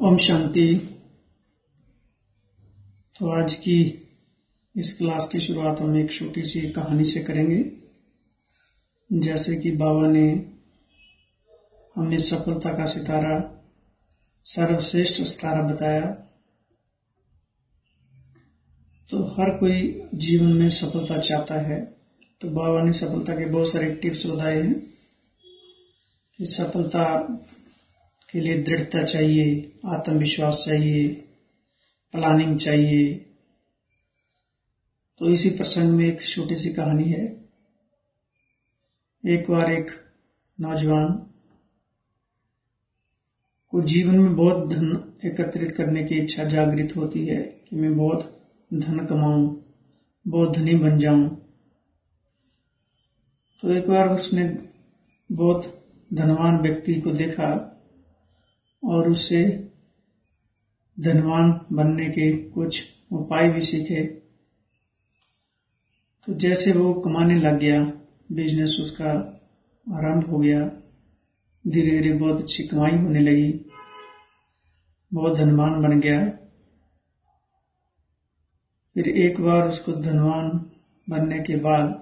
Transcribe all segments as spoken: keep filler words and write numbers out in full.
ओम शांति। तो आज की इस क्लास की शुरुआत हम एक छोटी सी कहानी से करेंगे। जैसे कि बाबा ने हमें सफलता का सितारा, सर्वश्रेष्ठ सितारा बताया, तो हर कोई जीवन में सफलता चाहता है। तो बाबा ने सफलता के बहुत सारे टिप्स बताए हैं कि सफलता के लिए दृढ़ता चाहिए, आत्मविश्वास चाहिए, प्लानिंग चाहिए। तो इसी प्रसंग में एक छोटी सी कहानी है। एक बार एक नौजवान को जीवन में बहुत धन एकत्रित करने की इच्छा जागृत होती है कि मैं बहुत धन कमाऊं, बहुत धनी बन जाऊं। तो एक बार उसने बहुत धनवान व्यक्ति को देखा और उससे धनवान बनने के कुछ उपाय भी सीखे। तो जैसे वो कमाने लग गया, बिजनेस उसका आरंभ हो गया, धीरे धीरे बहुत अच्छी कमाई होने लगी, बहुत धनवान बन गया। फिर एक बार उसको धनवान बनने के बाद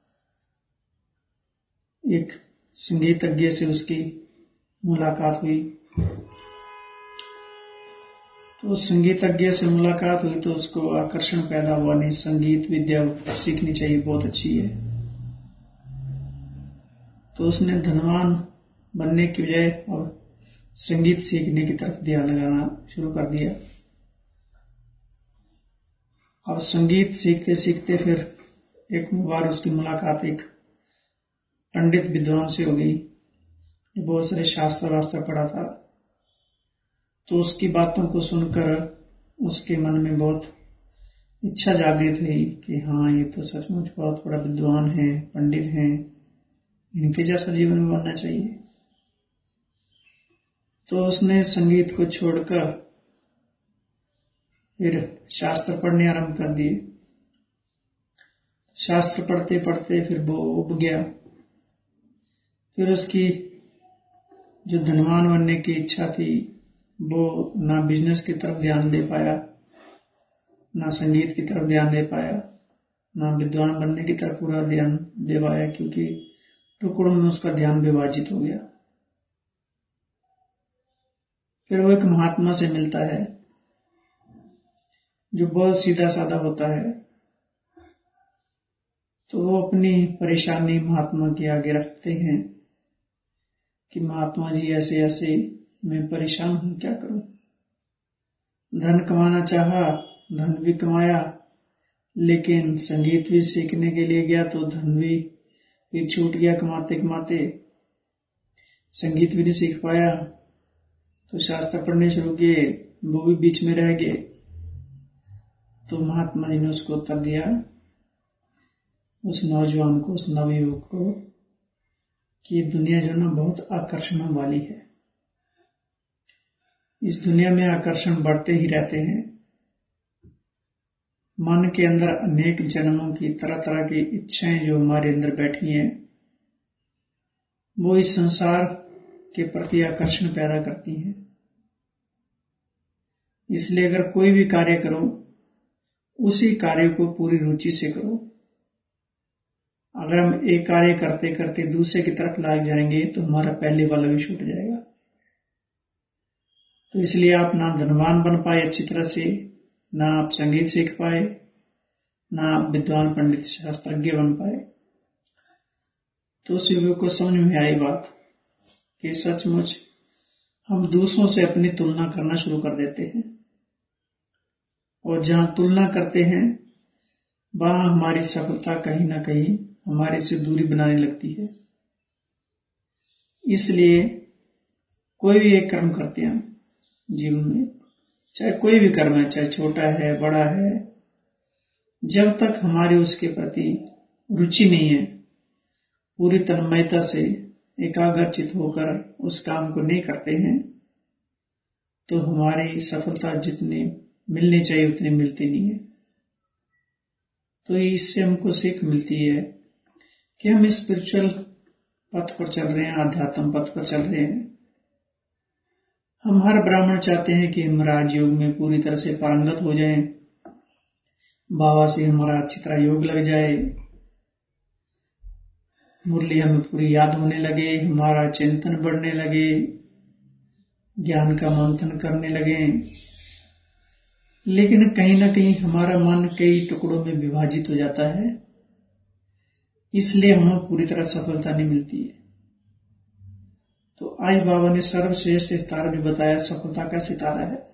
एक संगीतज्ञ से उसकी मुलाकात हुई। तो संगीतज्ञ से मुलाकात हुई तो उसको आकर्षण पैदा हुआ, नहीं संगीत विद्या सीखनी चाहिए, बहुत अच्छी है। तो उसने धनवान बनने की बजाय और संगीत सीखने की तरफ ध्यान लगाना शुरू कर दिया। और संगीत सीखते सीखते फिर एक बार उसकी मुलाकात एक पंडित विद्वान से हो गई, बहुत सारे शास्त्र वास्त्र पढ़ा था। तो उसकी बातों को सुनकर उसके मन में बहुत इच्छा जागृत हुई कि हाँ, ये तो सचमुच बहुत बड़ा विद्वान है, पंडित हैं, इनके जैसा जीवन में बनना चाहिए। तो उसने संगीत को छोड़कर फिर शास्त्र पढ़ने आरंभ कर दिए। शास्त्र पढ़ते पढ़ते फिर वो उब गया। फिर उसकी जो धनवान बनने की इच्छा थी, वो ना बिजनेस की तरफ ध्यान दे पाया, ना संगीत की तरफ ध्यान दे पाया, ना विद्वान बनने की तरफ पूरा ध्यान दे पाया, क्योंकि टुकड़ों में उसका ध्यान विभाजित हो गया। फिर वो एक महात्मा से मिलता है जो बहुत सीधा साधा होता है। तो वो अपनी परेशानी महात्मा के आगे रखते हैं कि महात्मा जी, ऐसे ऐसे मैं परेशान हूं, क्या करूं। धन कमाना चाहा, धन भी कमाया, लेकिन संगीत भी सीखने के लिए गया तो धन भी फिर छूट गया। कमाते कमाते संगीत भी नहीं सीख पाया। तो शास्त्र पढ़ने शुरू किए, वो भी बीच में रह गए। तो महात्मा जी ने उसको उत्तर दिया, उस नौजवान को, उस नवयुवक को, कि दुनिया जो ना बहुत आकर्षण वाली है। इस दुनिया में आकर्षण बढ़ते ही रहते हैं। मन के अंदर अनेक जन्मों की तरह तरह की इच्छाएं जो हमारे अंदर बैठी हैं, वो इस संसार के प्रति आकर्षण पैदा करती हैं। इसलिए अगर कोई भी कार्य करो, उसी कार्य को पूरी रुचि से करो। अगर हम एक कार्य करते करते दूसरे की तरफ लाग जाएंगे तो हमारा पहले वाला भी छूट जाएगा। तो इसलिए आप ना धनवान बन पाए अच्छी तरह से, ना आप संगीत सीख पाए, ना आप विद्वान पंडित शास्त्रज्ञ बन पाए। तो उस युवक को समझ में आई बात कि सचमुच हम दूसरों से अपनी तुलना करना शुरू कर देते हैं, और जहां तुलना करते हैं वहां हमारी सफलता कहीं ना कहीं हमारे से दूरी बनाने लगती है। इसलिए कोई भी एक कर्म करते हैं जीवन में, चाहे कोई भी कर्म है, चाहे छोटा है बड़ा है, जब तक हमारी उसके प्रति रुचि नहीं है, पूरी तन्मयता से एकाग्रचित होकर उस काम को नहीं करते हैं, तो हमारी सफलता जितनी मिलनी चाहिए उतनी मिलती नहीं है। तो इससे हमको सीख मिलती है कि हम स्पिरिचुअल पथ पर चल रहे हैं, आध्यात्म पथ पर चल रहे हैं। हम हर ब्राह्मण चाहते हैं कि हम राजयोग में पूरी तरह से पारंगत हो जाएं, बाबा से हमारा अच्छी तरह योग लग जाए, मुरली हमें पूरी याद होने लगे, हमारा चिंतन बढ़ने लगे, ज्ञान का मंथन करने लगे। लेकिन कहीं ना कहीं हमारा मन कई टुकड़ों में विभाजित हो जाता है, इसलिए हमें पूरी तरह सफलता नहीं मिलती है। तो आज बाबा ने सर्वश्रेष्ठ सितारा भी बताया, सफलता का सितारा है।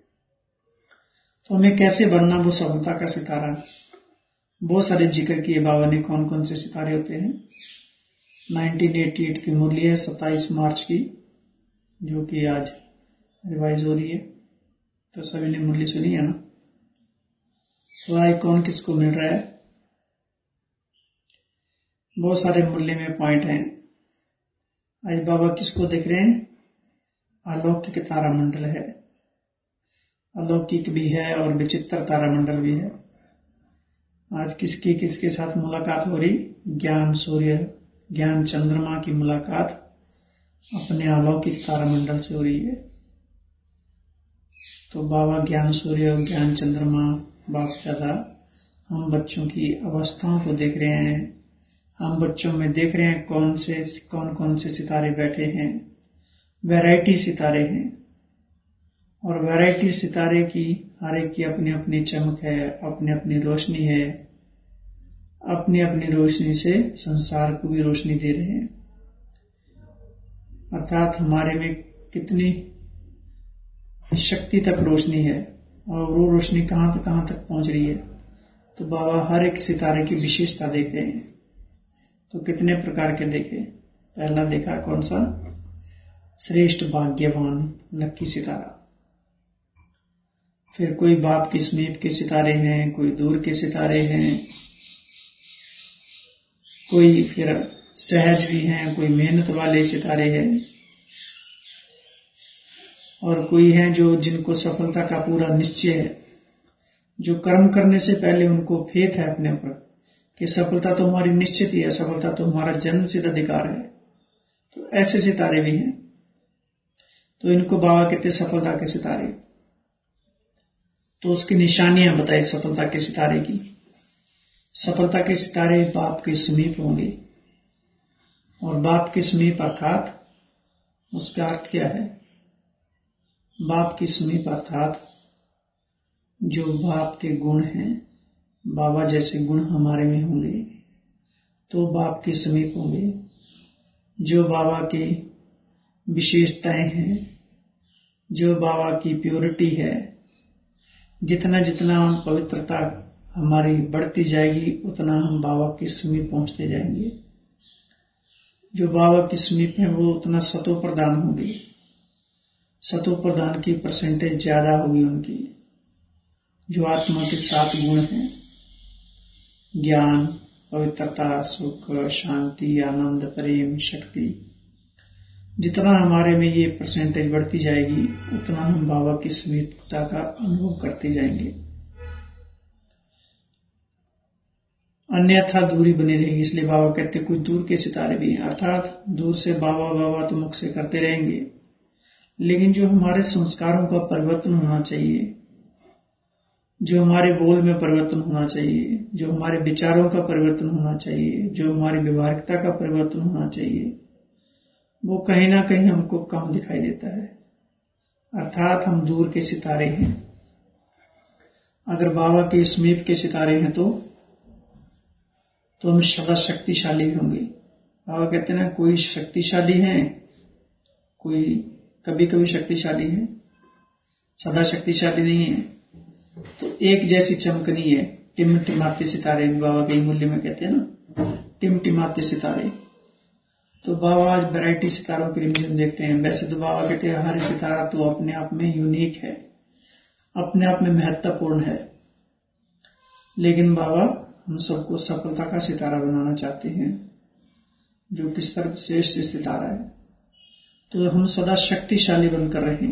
तो हमें कैसे बनना वो सफलता का सितारा, बहुत सारे जिक्र किए बाबा ने कौन कौन से सितारे होते हैं। उन्नीस सौ अट्ठासी की मुरली है सत्ताईस मार्च की, जो कि आज रिवाइज हो रही है, तो सभी ने मुरली सुनी है ना। तो आज कौन किसको मिल रहा है, बहुत सारे मुरली में पॉइंट हैं। आज बाबा किसको देख रहे हैं, अलौकिक तारामंडल है, अलौकिक भी है और विचित्र तारामंडल भी है। आज किसकी किसके साथ मुलाकात हो रही, ज्ञान सूर्य ज्ञान चंद्रमा की मुलाकात अपने अलौकिक तारामंडल से हो रही है। तो बाबा ज्ञान सूर्य और ज्ञान चंद्रमा बाप दादा हम बच्चों की अवस्थाओं को देख रहे हैं, हम बच्चों में देख रहे हैं कौन से कौन कौन से सितारे बैठे हैं। वैरायटी सितारे हैं, और वैरायटी सितारे की हर एक की अपनी अपनी चमक है, अपनी अपनी रोशनी है, अपनी अपनी रोशनी से संसार को भी रोशनी दे रहे हैं। अर्थात हमारे में कितनी शक्ति तक रोशनी है और वो रोशनी कहां तक कहां तक पहुंच रही है। तो बाबा हर एक सितारे की विशेषता देख रहे हैं। तो कितने प्रकार के देखे, पहला देखा कौन सा, श्रेष्ठ भाग्यवान लक्की सितारा। फिर कोई बाप की समीप के सितारे हैं, कोई दूर के सितारे हैं, कोई फिर सहज भी हैं, कोई मेहनत वाले सितारे हैं, और कोई हैं जो जिनको सफलता का पूरा निश्चय है, जो कर्म करने से पहले उनको फेथ है अपने ऊपर कि सफलता तो हमारी निश्चित ही है, सफलता तो हमारा जन्म सिद्ध अधिकार है। तो ऐसे सितारे भी हैं। तो इनको बाबा कहते सफलता के सितारे। तो उसकी निशानियां बताई सफलता के सितारे की। सफलता के सितारे बाप के समीप होंगे, और बाप के समीप अर्थात उसका अर्थ क्या है, बाप के समीप अर्थात जो बाप के गुण हैं, बाबा जैसे गुण हमारे में होंगे तो बाप के समीप होंगे। जो बाबा की विशेषताएं हैं, जो बाबा की प्योरिटी है, जितना जितना पवित्रता हमारी बढ़ती जाएगी उतना हम बाबा के समीप पहुंचते जाएंगे। जो बाबा के समीप है वो उतना सतो प्रदान होंगे, सतो प्रदान की परसेंटेज ज्यादा होगी उनकी। जो आत्मा के सात गुण हैं, ज्ञान, पवित्रता, सुख, शांति, आनंद, प्रेम, शक्ति, जितना हमारे में ये परसेंटेज बढ़ती जाएगी उतना हम बाबा की समीपता का अनुभव करते जाएंगे। अन्यथा दूरी बनी रहेगी। इसलिए बाबा कहते कोई दूर के सितारे भी हैं, अर्थात दूर से बाबा बाबा तो मुख से करते रहेंगे, लेकिन जो हमारे संस्कारों का परिवर्तन होना चाहिए, जो हमारे बोल में परिवर्तन होना चाहिए, जो हमारे विचारों का परिवर्तन होना चाहिए, जो हमारी व्यवहारिकता का परिवर्तन होना चाहिए, वो कहीं ना कहीं हमको कम दिखाई देता है। अर्थात हम दूर के सितारे हैं। अगर बाबा के समीप के सितारे हैं तो तो हम सदा शक्तिशाली होंगे। बाबा कहते हैं ना, कोई शक्तिशाली है, कोई कभी कभी शक्तिशाली है, सदा शक्तिशाली नहीं है। तो एक जैसी चमक नहीं है, टिमटिमाते सितारे, बाबा के मूल्य में कहते हैं ना, टिमटिमाते सितारे। तो बाबा आज वैरायटी सितारों की रिविजन देखते हैं। वैसे तो बाबा कहते हैं हर सितारा तो अपने आप में यूनिक है, अपने आप में महत्वपूर्ण है, लेकिन बाबा हम सबको सफलता का सितारा बनाना चाहते हैं, जो कि सर्वश्रेष्ठ सितारा है। तो हम सदा शक्तिशाली बनकर रहें।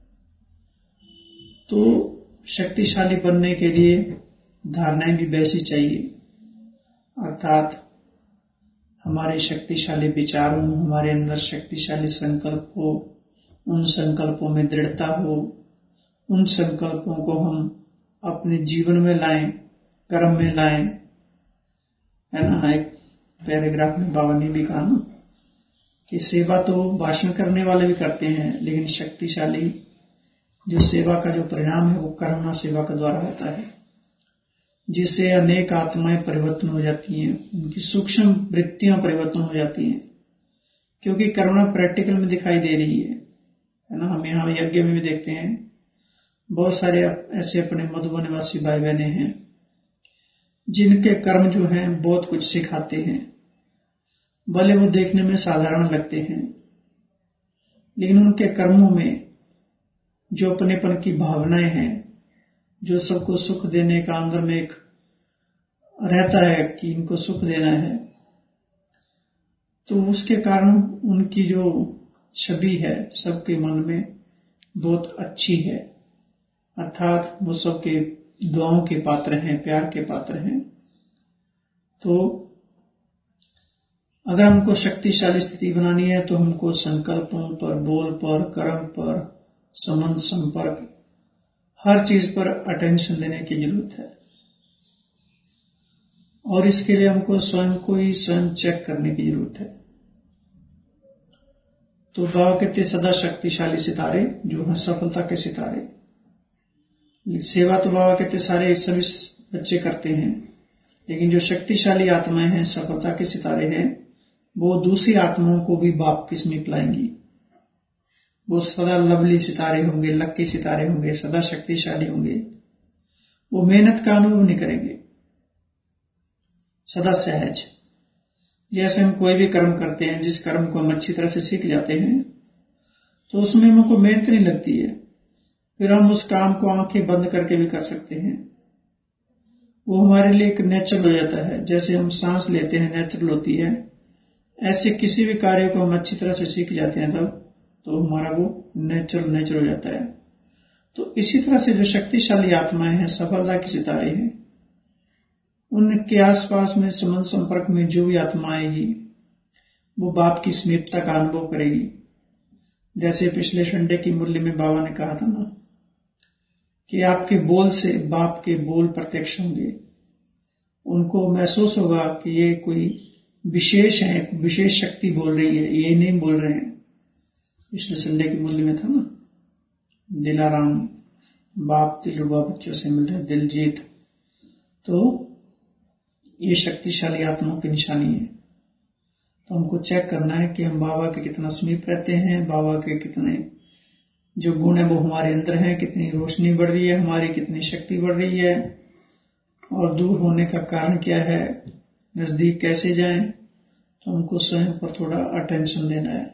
तो शक्तिशाली बनने के लिए धारणाएं भी वैसी चाहिए, अर्थात हमारे शक्तिशाली विचारों, हमारे अंदर शक्तिशाली संकल्प हो, उन संकल्पों में दृढ़ता हो, उन संकल्पों को हम अपने जीवन में लाएं, कर्म में लाएं। है ना, एक पैराग्राफ में बाबा ने भी कहा ना कि सेवा तो भाषण करने वाले भी करते हैं, लेकिन शक्तिशाली जो सेवा का जो परिणाम है वो करुणा सेवा के द्वारा होता है, जिससे अनेक आत्माएं परिवर्तन हो जाती हैं, उनकी सूक्ष्म वृत्तियां परिवर्तन हो जाती हैं, क्योंकि करुणा प्रैक्टिकल में दिखाई दे रही है। है ना, हम यहाँ यज्ञ में भी देखते हैं बहुत सारे ऐसे अपने मधुबन निवासी भाई बहने हैं जिनके कर्म जो हैं बहुत कुछ सिखाते हैं। भले वो देखने में साधारण लगते हैं, लेकिन उनके कर्मों में जो अपनेपन की भावनाएं हैं, जो सबको सुख देने का अंदर में एक रहता है कि इनको सुख देना है, तो उसके कारण उनकी जो छवि है सबके मन में बहुत अच्छी है, अर्थात वो सबके दुआओं के पात्र हैं, प्यार के पात्र हैं। तो अगर हमको शक्तिशाली स्थिति बनानी है तो हमको संकल्पों पर, बोल पर, कर्म पर, संबंध, संपर्क, हर चीज पर अटेंशन देने की जरूरत है। और इसके लिए हमको स्वयं को ही स्वयं चेक करने की जरूरत है। तो बाबा कहते सदा शक्तिशाली सितारे जो हैं सफलता के सितारे। सेवा तो बाबा कहते सारे सभी बच्चे करते हैं, लेकिन जो शक्तिशाली आत्माएं हैं, सफलता के सितारे हैं, वो दूसरी आत्माओं को भी बाप की समीप लाएंगी। वो सदा लवली सितारे होंगे, लक्की सितारे होंगे, सदा शक्तिशाली होंगे। वो मेहनत का अनुभव नहीं करेंगे, सदा सहज। जैसे हम कोई भी कर्म करते हैं, जिस कर्म को हम अच्छी तरह से सीख जाते हैं तो उसमें हमको मेहनत नहीं लगती है, फिर हम उस काम को आंखें बंद करके भी कर सकते हैं। वो हमारे लिए एक नेचुरल हो जाता है। जैसे हम सांस लेते हैं नेचुरल होती है, ऐसे किसी भी कार्य को हम अच्छी तरह से सीख जाते हैं तब तो हमारा वो नेचुरल नेचुरल हो जाता है। तो इसी तरह से जो शक्तिशाली आत्माएं हैं, सफलता के सितारे हैं, उनके आसपास में संबंध संपर्क में जो भी आत्मा आएगी वो बाप की समीपता का अनुभव करेगी। जैसे पिछले संडे की मुरली में बाबा ने कहा था ना कि आपके बोल से बाप के बोल प्रत्यक्ष होंगे। उनको महसूस होगा कि ये कोई विशेष है, विशेष शक्ति बोल रही है, ये नहीं बोल रहे हैं। पिछले संडे की मुरली में था ना, दिलाराम बाप दिलरुबा बच्चों से मिल रहे दिल जीत। तो ये शक्तिशाली आत्माओं की निशानी है। तो हमको चेक करना है कि हम बाबा के कितना समीप रहते हैं, बाबा के कितने जो गुण है वो हमारे अंदर है, कितनी रोशनी बढ़ रही है हमारी, कितनी शक्ति बढ़ रही है, और दूर होने का कारण क्या है, नजदीक कैसे जाएं। तो हमको स्वयं पर थोड़ा अटेंशन देना है।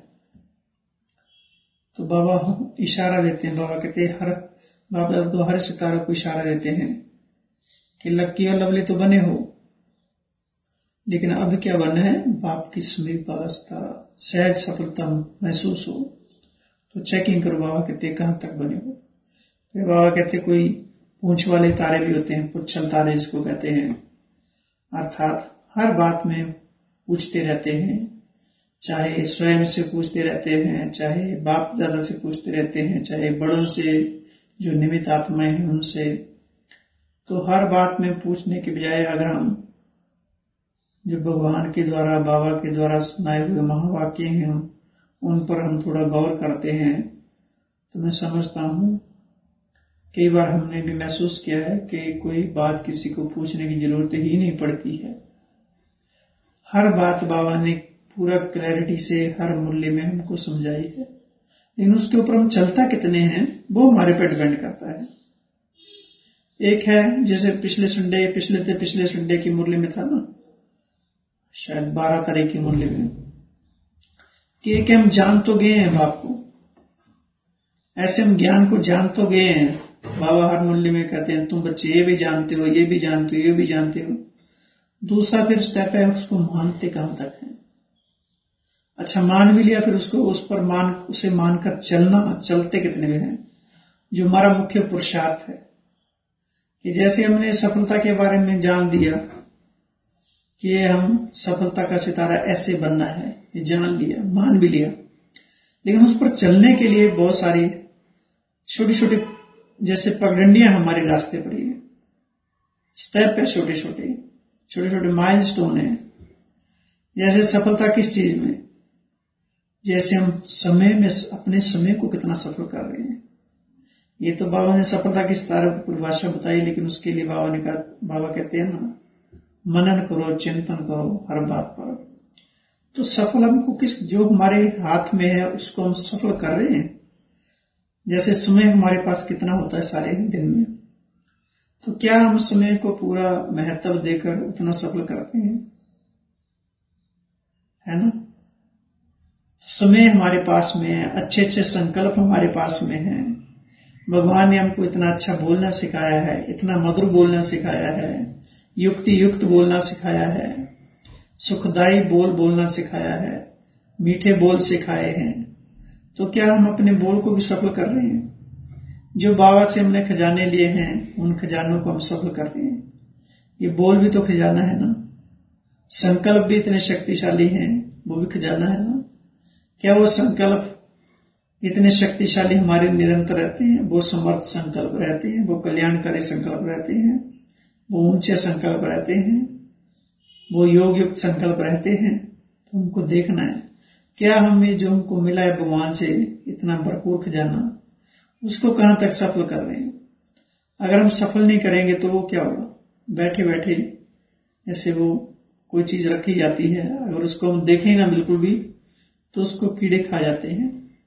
तो बाबा इशारा देते हैं, बाबा कहते हैं हर बाबा तो हर सितारों को इशारा देते हैं कि लक्की और लवली तो बने हो, लेकिन अब क्या बनना है, बाप की समीप वाला सितारा, सहज सफलता महसूस हो। तो चेकिंग करो, बाबा कहते कहां तक बने हो। फिर बाबा कहते कोई पूंछ वाले तारे भी होते हैं, पुच्छल तारे जिसको कहते हैं, अर्थात हर बात में पूछते रहते हैं, चाहे स्वयं से पूछते रहते हैं, चाहे बाप दादा से पूछते रहते हैं, चाहे बड़ों से जो निमित्त आत्माएं हैं उनसे। तो हर बात में पूछने के बजाय अगर हम जो भगवान के द्वारा, बाबा के द्वारा सुनाए हुए महावाक्य हैं उन पर हम थोड़ा गौर करते हैं, तो मैं समझता हूं कई बार हमने भी महसूस किया है कि कोई बात किसी को पूछने की जरूरत ही नहीं पड़ती है। हर बात बाबा ने पूरा क्लैरिटी से हर मूल्य में हमको समझाई है, लेकिन उसके ऊपर हम चलता कितने हैं वो हमारे पे डिपेंड करता है। एक है जैसे पिछले संडे पिछले थे पिछले संडे की मुरली में था ना, शायद बारह तारीख की मुरली में, कि एक हम जान तो गए हैं बाप को, ऐसे हम ज्ञान को जान तो गए हैं। बाबा हर मुरली में कहते हैं तुम बच्चे ये भी जानते हो, ये भी जानते हो, ये भी जानते हो। दूसरा फिर स्टेप है उसको मानते कहां तक है। अच्छा मान भी लिया, फिर उसको उस पर मान उसे मानकर चलना, चलते कितने में हैं, जो हमारा मुख्य पुरुषार्थ है। कि जैसे हमने सफलता के बारे में जान दिया कि हम सफलता का सितारा ऐसे बनना है, ये जान लिया, मान भी लिया, लेकिन उस पर चलने के लिए बहुत सारी छोटी छोटी जैसे पगडंडियां हमारे रास्ते पर ही है, स्टेप है, छोटे छोटे छोटे छोटे माइलस्टोन है। जैसे सफलता किस चीज में, जैसे हम समय में अपने समय को कितना सफल कर रहे हैं। ये तो बाबा ने सफलता की सितारों की परिभाषा बताई, लेकिन उसके लिए बाबा ने कहा, बाबा कहते हैं ना, मनन करो, चिंतन करो हर बात पर। तो सफल हमको किस, जो हमारे हाथ में है उसको हम सफल कर रहे हैं। जैसे समय हमारे पास कितना होता है सारे दिन में, तो क्या हम समय को पूरा महत्व देकर उतना सफल करते हैं, है ना। समय हमारे पास में है, अच्छे अच्छे संकल्प हमारे पास में है। भगवान ने हमको इतना अच्छा बोलना सिखाया है, इतना मधुर बोलना सिखाया है, युक्ति युक्त बोलना सिखाया है, सुखदायी बोल बोलना सिखाया है, मीठे बोल सिखाए हैं। तो क्या हम अपने बोल को भी सफल कर रहे हैं? जो बाबा से हमने खजाने लिए हैं उन खजानों को हम सफल कर रहे हैं। ये बोल भी तो खजाना है ना, संकल्प भी इतने शक्तिशाली हैं, वो भी खजाना है ना। क्या वो संकल्प इतने शक्तिशाली हमारे निरंतर रहते हैं? वो समर्थ संकल्प रहते हैं, वो कल्याणकारी संकल्प रहते हैं, वो ऊंचे संकल्प रहते हैं, वो योग युक्त संकल्प रहते हैं। तो उनको देखना है, क्या हमें जो हमको मिला है भगवान से इतना भरपूर खजाना, उसको कहां तक सफल कर रहे हैं। अगर हम सफल नहीं करेंगे तो वो क्या होगा, बैठे बैठे जैसे वो कोई चीज रखी जाती है, अगर उसको हम देखें ना बिल्कुल भी तो उसको कीड़े खा जाते हैं।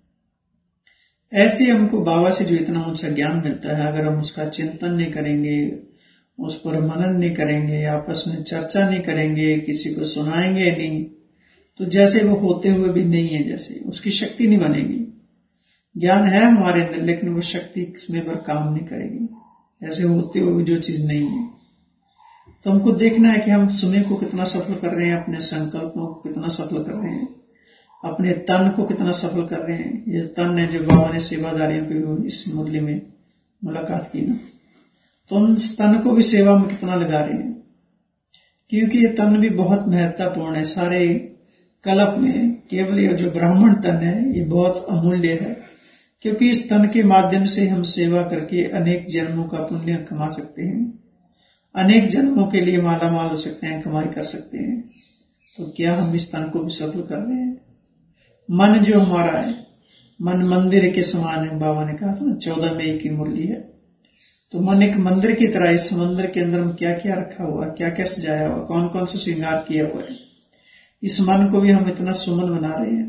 ऐसे हमको बाबा से जो इतना ऊंचा ज्ञान मिलता है, अगर हम उसका चिंतन नहीं करेंगे, उस पर मनन नहीं करेंगे, आपस में चर्चा नहीं करेंगे, किसी को सुनाएंगे नहीं, तो जैसे वो होते हुए भी नहीं है, जैसे उसकी शक्ति नहीं बनेगी। ज्ञान है हमारे अंदर लेकिन वो शक्ति इसमें पर काम नहीं करेगी, ऐसे होते हुए जो चीज नहीं है। तो हमको देखना है कि हम समय को कितना सफल कर रहे हैं, अपने संकल्पों को कितना सफल कर रहे हैं, अपने तन को कितना सफल कर रहे हैं। ये तन है जो बाबा ने सेवादारियों की इस मुरली में मुलाकात की ना, तो उन तन को भी सेवा में कितना लगा रहे हैं, क्योंकि ये तन भी बहुत महत्वपूर्ण है। सारे कल्प में केवल ये जो ब्राह्मण तन है ये बहुत अमूल्य है, क्योंकि इस तन के माध्यम से हम सेवा करके अनेक जन्मों का पुण्य कमा सकते हैं, अनेक जन्मों के लिए माला माल हो सकते हैं, कमाई कर सकते हैं। तो क्या हम इस तन को भी सफल कर रहे हैं? मन जो हमारा है, मन मंदिर के समान है, बाबा ने कहा था ना, चौदह मई की मुरली है। तो मन एक मंदिर की तरह, इस समंदर के अंदर क्या क्या रखा हुआ, क्या क्या सजाया हुआ, कौन कौन सा श्रृंगार किया हुआ है। इस मन को भी हम इतना सुमन बना रहे हैं।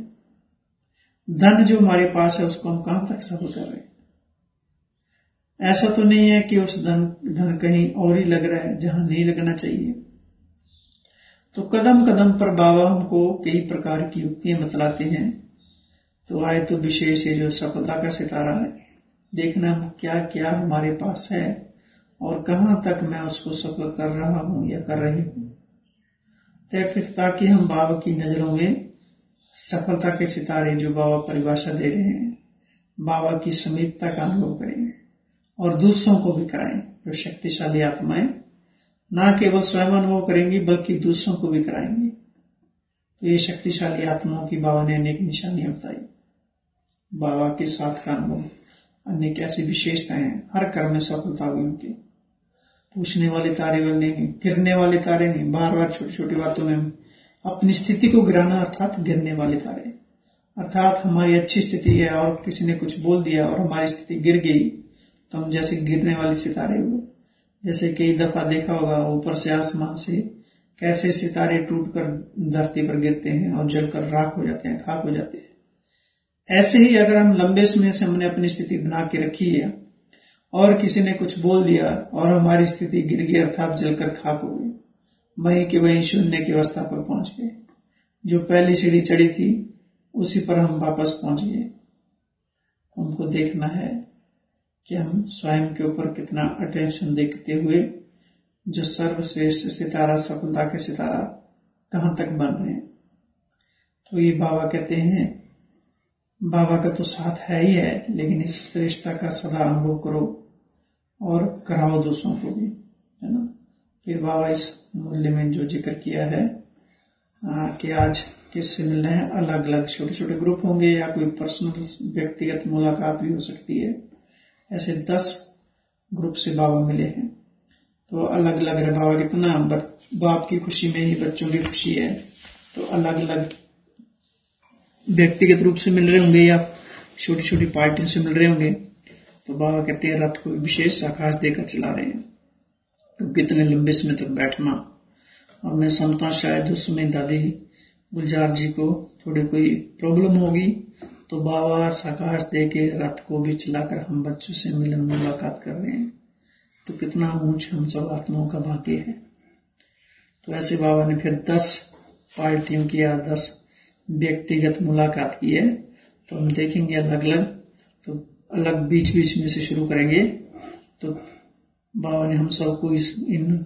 धन जो हमारे पास है उसको हम कहां तक सफल कर रहे हैं? ऐसा तो नहीं है कि उस धन धन कहीं और ही लग रहा है जहां नहीं लगना चाहिए। तो कदम कदम पर बाबा हमको कई प्रकार की युक्तियां बतलाते हैं। तो आए तो विशेष ये जो सफलता का सितारा है, देखना हम क्या क्या हमारे पास है और कहां तक मैं उसको सफल कर रहा हूं या कर रही हूं, ताकि हम बाबा की नजरों में सफलता के सितारे जो बाबा परिभाषा दे रहे हैं, बाबा की समीपता का अनुभव करें और दूसरों को भी कराएं। जो शक्तिशाली आत्माएं ना केवल स्वयं अनुभव करेंगी बल्कि दूसरों को भी कराएंगी। तो ये शक्तिशाली आत्माओं की बाबा ने अनेक निशानियां बताई। बाबा के साथ का अनुभव, अनेक ऐसी विशेषताएं हैं, हर कर्म में सफलता हुई उनकी। पूछने वाले तारे वाले नहीं, गिरने वाले तारे नहीं, बार बार छोटी छोटी बातों में अपनी स्थिति को गिराना, अर्थात गिरने वाले तारे। अर्थात हमारी अच्छी स्थिति है और किसी ने कुछ बोल दिया और हमारी स्थिति गिर गई तो हम जैसे गिरने वाले सितारे हुए। जैसे कई दफा देखा होगा ऊपर से आसमान से कैसे सितारे टूटकर धरती पर गिरते हैं और जलकर राख हो जाते हैं, खाक हो जाते हैं। ऐसे ही अगर हम लंबे समय से हमने अपनी स्थिति बना के रखी है और किसी ने कुछ बोल दिया और हमारी स्थिति गिर गई, अर्थात जलकर खाक हो गई, वहीं के वहीं शून्य की अवस्था पर पहुंच गए। जो पहली सीढ़ी चढ़ी थी उसी पर हम वापस पहुंच गए। तो हमको देखना है कि हम स्वयं के ऊपर कितना अटेंशन देखते हुए जो सर्वश्रेष्ठ सितारा, सफलता के सितारा कहां तक बन रहे हैं। तो ये बाबा कहते हैं, बाबा का तो साथ है ही है, लेकिन इस श्रेष्ठता का सदा अनुभव करो और कराओ दूसरों को भी, है ना। फिर बाबा इस मूल्य में जो जिक्र किया है, कि आज किससे मिलना है, अलग अलग छोटे छोटे ग्रुप होंगे या कोई पर्सनल व्यक्तिगत मुलाकात भी हो सकती है। ऐसे दस ग्रुप से बाबा मिले हैं। तो अलग अलग है बाबा कितना बाप की खुशी में ही बच्चों की खुशी है। तो अलग अलग व्यक्तिगत रूप से मिल रहे होंगे या छोटी छोटी पार्टियों से मिल रहे होंगे। तो बाबा कहते हैं रथ को विशेष आकाश देकर चला रहे हैं। तो कितने लंबे समय तक बैठना। और मैं समझता शायद उस समय दादी गुलजार जी को थोड़ी कोई प्रॉब्लम होगी, तो बाबा आकाश दे के रथ को भी चलाकर हम बच्चों से मिलन मुलाकात कर रहे हैं। तो कितना ऊंच हम सब आत्माओं का भाग्य है। तो ऐसे बाबा ने फिर दस पार्टियों की या दस व्यक्तिगत मुलाकात की है। तो हम देखेंगे अलग अलग, तो अलग बीच बीच में से शुरू करेंगे। तो बाबा ने हम सबको इस इन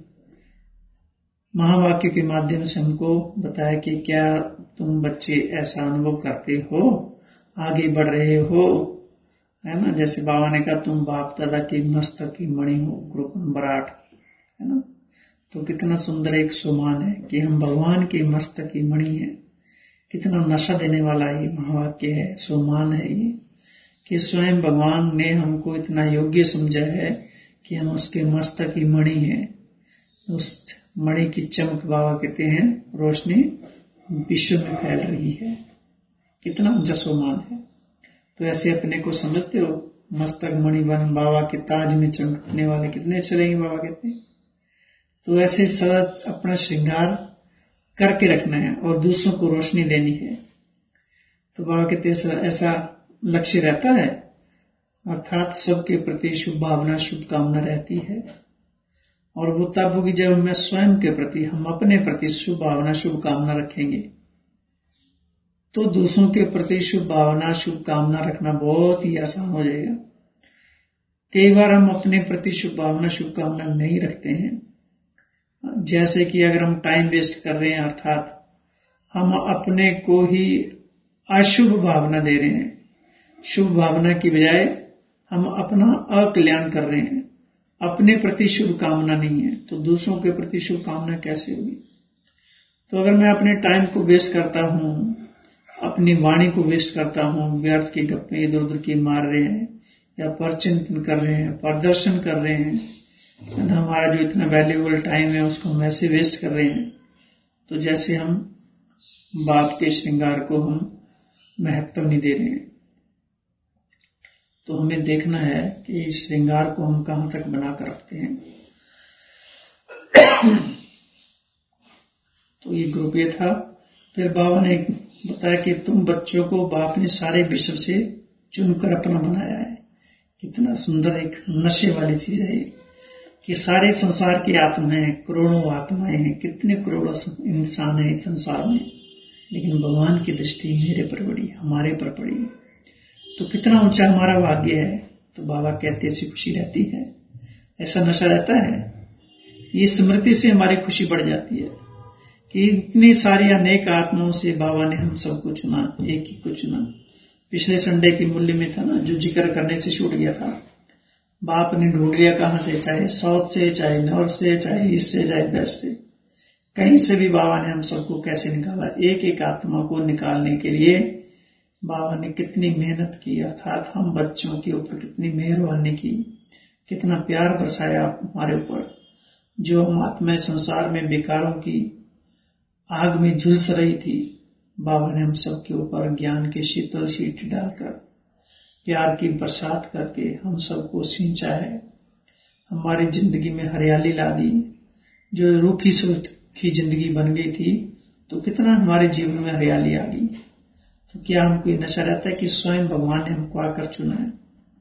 महावाक्य के माध्यम से हमको बताया कि क्या तुम बच्चे ऐसा अनुभव करते हो, आगे बढ़ रहे हो, है ना। जैसे बाबा ने कहा तुम बाप दादा की मस्तक की मणि हो, ग्रुप नंबर आठ, है ना। तो कितना सुंदर एक सुमान है कि हम भगवान की मस्तक की मणि है। कितना नशा देने वाला ये महावाक्य है, सुमान है ये, कि स्वयं भगवान ने हमको इतना योग्य समझा है कि हम उसके मस्तक की मणि है। उस मणि की चमक बाबा कहते हैं रोशनी विश्व में फैल रही है। कितना ऊंचा सुमान है। तो ऐसे अपने को समझते हो मस्तक मणि बन बाबा के ताज में चमकने वाले कितने अच्छे रहेंगे बाबा कहते हैं। तो ऐसे सदा अपना श्रृंगार करके रखना है और दूसरों को रोशनी देनी है। तो बाबा कहते हैं ऐसा लक्ष्य रहता है, अर्थात सबके प्रति शुभ भावना शुभकामना रहती है। और वो तब होगी जब हमें स्वयं के प्रति, हम अपने प्रति शुभ भावना शुभकामना रखेंगे। तो दूसरों के प्रति शुभ भावना शुभकामना रखना बहुत ही आसान हो जाएगा। कई बार हम अपने प्रति शुभ भावना शुभकामना नहीं रखते हैं। जैसे कि अगर हम टाइम वेस्ट कर रहे हैं, अर्थात हम अपने को ही अशुभ भावना दे रहे हैं, शुभ भावना की बजाय हम अपना अकल्याण कर रहे हैं, अपने प्रति शुभ कामना नहीं है, तो दूसरों के प्रति शुभ कामना कैसे होगी। तो अगर मैं अपने टाइम को वेस्ट करता हूं, अपनी वाणी को वेस्ट करता हूं, व्यर्थ की गप्पे इधर उधर की मार रहे हैं या परचिंतन कर रहे हैं, प्रदर्शन कर रहे हैं, हमारा जो इतना वैल्यूएबल टाइम है उसको हम ऐसे वेस्ट कर रहे हैं, तो जैसे हम बाप के श्रृंगार को हम महत्व नहीं दे रहे हैं। तो हमें देखना है कि इस श्रृंगार को हम कहां तक बनाकर रखते हैं। तो ये ग्रुप ये था। फिर बाबा ने बताया कि तुम बच्चों को बाप ने सारे विश्व से चुनकर अपना बनाया है। कितना सुंदर एक नशे वाली चीज है कि सारे संसार की आत्माएं, करोड़ों आत्माएं हैं, कितने करोड़ों इंसान हैं इस संसार में, लेकिन भगवान की दृष्टि मेरे पर पड़ी, हमारे पर पड़ी। तो कितना ऊंचा हमारा भाग्य है। तो बाबा कहते ऐसी खुशी रहती है, ऐसा नशा रहता है। ये स्मृति से हमारी खुशी बढ़ जाती है कि इतनी सारी अनेक आत्माओं से बाबा ने हम सबको चुना, एक ही को चुना। पिछले संडे की मूल्य में था ना, जो जिक्र करने से छूट गया था। बाप ने ढूंढ लिया कहां से, चाहे साउथ से, चाहे नॉर्थ से, चाहे ईस्ट से, चाहे वेस्ट से, कहीं से भी बाबा ने हम सबको कैसे निकाला। एक एक आत्मा को निकालने के लिए बाबा ने कितनी मेहनत की, अर्थात हम बच्चों के ऊपर कितनी मेहरबानी की, कितना प्यार बरसाया हमारे ऊपर। जो हम आत्मा संसार में बेकारों की आग में झुलस रही थी, बाबा ने हम सबके ऊपर ज्ञान की शीतल शीट डालकर, प्यार की बरसात करके हम सबको सींचा है। हमारी जिंदगी में हरियाली ला दी। जो रूखी सूखी जिंदगी बन गई थी, तो कितना हमारे जीवन में हरियाली आ गई। तो क्या हमको ये नशा रहता है कि स्वयं भगवान ने हमको आकर चुना है,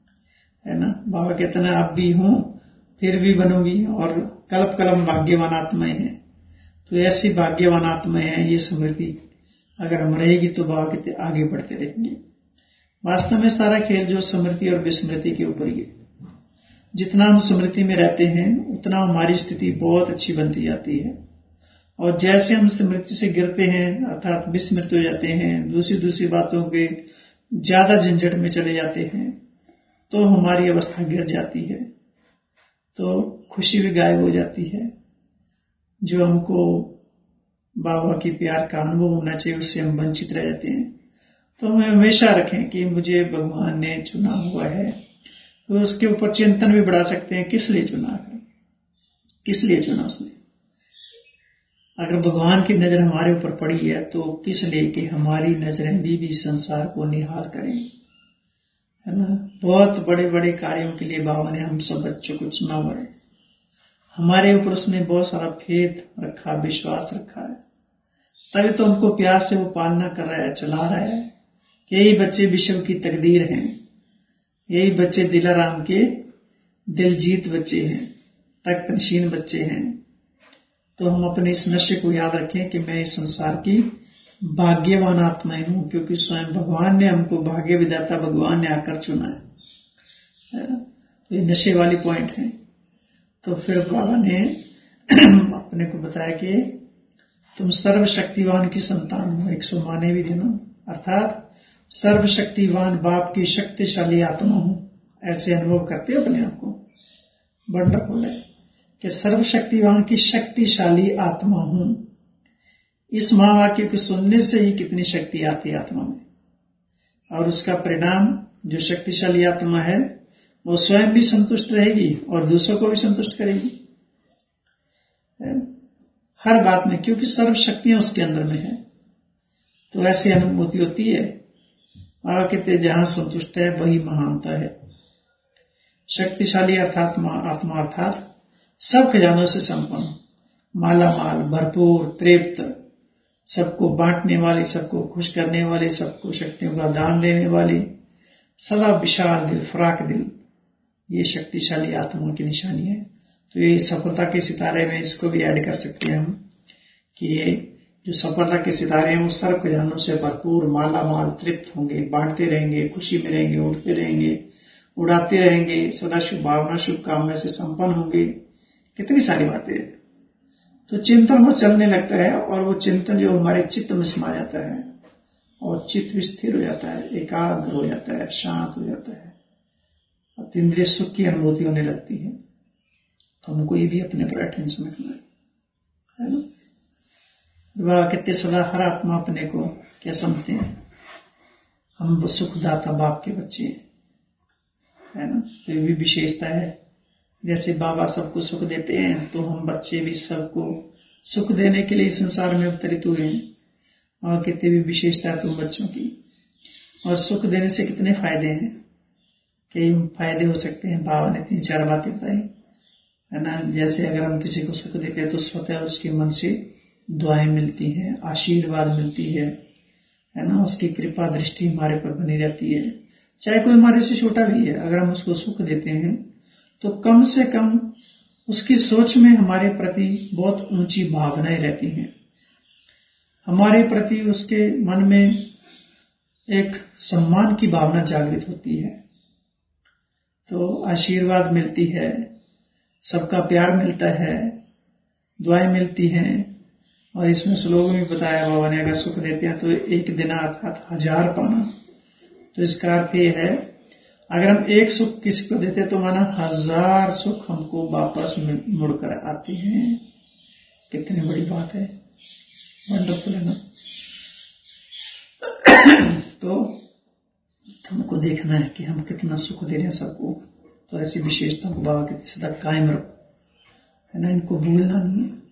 है ना। बाबा कहते ना अब भी हूं फिर भी बनूंगी, और कल्प कलम भाग्यवान आत्माएं हैं। तो ऐसी भाग्यवान आत्माएं हैं, ये स्मृति अगर हम रहेगी तो बाबा कहते आगे बढ़ते रहेंगे। वास्तव में सारा खेल जो स्मृति और विस्मृति के ऊपर ही है। जितना हम स्मृति में रहते हैं उतना हमारी स्थिति बहुत अच्छी बनती जाती है, और जैसे हम स्मृति से गिरते हैं अर्थात विस्मृत हो जाते हैं, दूसरी दूसरी बातों के ज्यादा झंझट में चले जाते हैं, तो हमारी अवस्था गिर जाती है, तो खुशी भी गायब हो जाती है। जो हमको बाबा की प्यार का अनुभव होना चाहिए, उससे हम वंचित रह जाते हैं। तो हमें हमेशा रखें कि मुझे भगवान ने चुना हुआ है, तो उसके ऊपर चिंतन भी बढ़ा सकते हैं, किस लिए चुना है, किस लिए चुना उसने। अगर भगवान की नजर हमारे ऊपर पड़ी है तो किस लिए कि हमारी नजरें भी, भी संसार को निहाल करें, है ना। बहुत बड़े बड़े कार्यों के लिए बाबा ने हम सब बच्चों को चुना हुआ है। हमारे ऊपर उसने बहुत सारा फेथ रखा, विश्वास रखा है, तभी तो हमको प्यार से वो पालना कर रहा है, चला रहा है। यही बच्चे विश्व की तकदीर हैं, यही बच्चे दिलाराम के दिलजीत बच्चे हैं, तख्त नशीन बच्चे हैं। तो हम अपने इस नशे को याद रखें कि मैं इस संसार की भाग्यवान आत्माएं हूं, क्योंकि स्वयं भगवान ने हमको, भाग्य विधाता भगवान ने आकर चुना है। तो ये नशे वाली पॉइंट है। तो फिर बाबा ने अपने को बताया कि तुम सर्वशक्तिवान की संतान हो, एक सौ माने भी देना, अर्थात सर्वशक्तिवान बाप की शक्तिशाली आत्मा हो, ऐसे अनुभव करते हो अपने आप को। वंडरफुल है कि सर्वशक्तिवान की शक्तिशाली आत्मा हूं। इस महावाक्य को सुनने से ही कितनी शक्ति आती है आत्मा में, और उसका परिणाम जो शक्तिशाली आत्मा है वो स्वयं भी संतुष्ट रहेगी और दूसरों को भी संतुष्ट करेगी हर बात में, क्योंकि सर्व शक्तियां उसके अंदर में है। तो ऐसी अनुभूति होती है। बाबा कहते जहां संतुष्ट है वही महानता है। शक्तिशाली अर्थात आत्मा अर्थात सब खजानों से संपन्न, माला माल, भरपूर, तृप्त, सबको बांटने वाली, सबको खुश करने वाली, सबको शक्तियों का दान देने वाली, सदा विशाल दिल, फराक दिल, ये शक्तिशाली आत्मा की निशानी है। तो ये सफलता के सितारे में इसको भी ऐड कर सकते हैं हम कि ये जो सफलता के सितारे हैं वो सर्व खजानों से भरपूर, माला माल, तृप्त होंगे, बांटते रहेंगे, खुशी में रहेंगे, उड़ते रहेंगे, उड़ाते रहेंगे, सदा शुभ भावना, शुभकामना से संपन्न होंगे। कितनी सारी बातें। तो चिंतन वो चलने लगता है, और वो चिंतन जो हमारे चित्त में समा जाता है और चित्त भी स्थिर हो जाता है, एकाग्र हो जाता है, शांत हो जाता है, इंद्रिय सुख की अनुभूति होने लगती है। तो हमको ये भी अपने पर अटेंशन रखना है, है ना। वह कहते सदा हर आत्मा अपने को क्या समझते हैं, हम सुखदाता बाप के बच्चे हैं, है ना। तो ये भी विशेषता है। जैसे बाबा सबको सुख देते हैं तो हम बच्चे भी सबको सुख देने के लिए संसार में अवतरित हुए हैं। और कितनी भी विशेषता है तुम बच्चों की। और सुख देने से कितने फायदे हैं, कई फायदे हो सकते हैं। बाबा ने तीन चार बातें बताई, है ना। जैसे अगर हम किसी को सुख देते हैं तो स्वतः उसके मन से दुआएं मिलती हैं, आशीर्वाद मिलती है, है ना। उसकी कृपा दृष्टि हमारे पर बनी रहती है, चाहे कोई हमारे से छोटा भी है। अगर हम उसको सुख देते हैं तो कम से कम उसकी सोच में हमारे प्रति बहुत ऊंची भावनाएं रहती हैं, हमारे प्रति उसके मन में एक सम्मान की भावना जागृत होती है। तो आशीर्वाद मिलती है, सबका प्यार मिलता है, दुआएं मिलती हैं। और इसमें श्लोक में बताया बाबा ने, अगर सुख देते हैं तो एक दिन अर्थात हजार पाना। तो इसका अर्थ ये है, अगर हम एक सुख किसी को देते हैं तो माना हजार सुख हमको वापस मुड़कर आते हैं। कितनी बड़ी बात है, वंडरफुल है ना। तो हमको देखना है कि हम कितना सुख दे रहे हैं सबको। तो ऐसी विशेषता को बाबा के सदा कायम रखो, है ना, इनको भूलना नहीं है।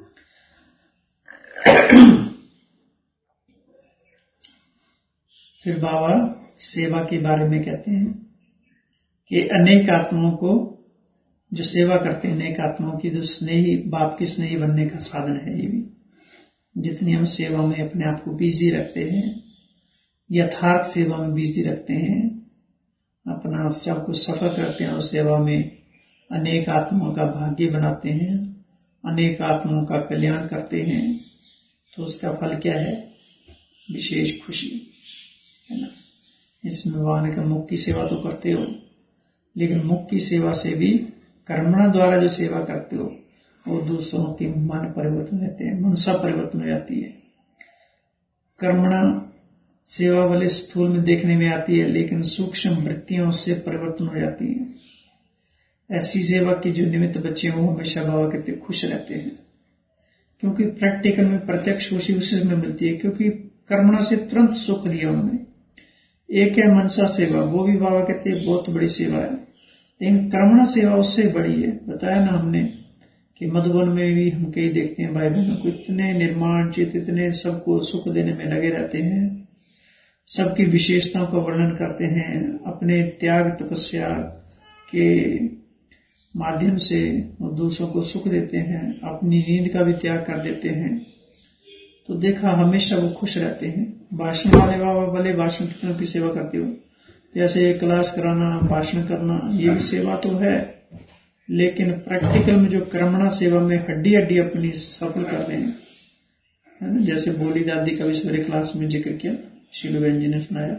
फिर बाबा सेवा के बारे में कहते हैं कि अनेक आत्माओं को जो सेवा करते हैं, अनेक आत्माओं की जो स्नेही, बाप की स्नेही बनने का साधन है ये भी। जितनी हम सेवा में अपने आप को बिजी रखते हैं, यथार्थ सेवा में बिजी रखते हैं, अपना सबको सफल करते हैं और सेवा में अनेक आत्माओं का भाग्य बनाते हैं, अनेक आत्माओं का कल्याण करते हैं, तो उसका फल क्या है, विशेष खुशी, है ना। इसमें भगवान का मुख की सेवा तो करते हो, लेकिन मुख की सेवा से भी कर्मणा द्वारा जो सेवा करते हो वो दूसरों के मन परिवर्तन रहते हैं, मनसा परिवर्तन हो जाती है। कर्मणा सेवा वाले स्थूल में देखने में आती है, लेकिन सूक्ष्म वृत्तियों से परिवर्तन हो जाती है। ऐसी सेवा की जो निमित्त बच्चे हो हमेशा बाबा कहते खुश रहते हैं, क्योंकि प्रैक्टिकल में प्रत्यक्ष खुशी उसी में मिलती है, क्योंकि कर्मणा से तुरंत सुख लिया उन्होंने। एक है मनसा सेवा, वो भी बाबा कहते हैं बहुत बड़ी सेवा है, लेकिन कर्मणा सेवा उससे बड़ी है। बताया ना हमने कि मधुबन में भी हम कई देखते हैं भाई बहनों को इतने निर्माण चित, इतने सबको सुख देने में लगे रहते हैं, सबकी विशेषताओं का वर्णन करते हैं, अपने त्याग तपस्या के माध्यम से वो दूसरों को सुख देते हैं, अपनी नींद का भी त्याग कर देते हैं। तो देखा हमेशा वो खुश रहते हैं। भाषण वाले बाबा भले भाषण कितनों की सेवा करते हो, जैसे क्लास कराना, भाषण करना, ये भी सेवा तो है, लेकिन प्रैक्टिकल में जो कर्मणा सेवा में हड्डी हड्डी अपनी सफल कर रहे हैं, है ना। जैसे बोली दादी का भी सवेरे क्लास में जिक्र किया, शीलू बहन जी ने सुनाया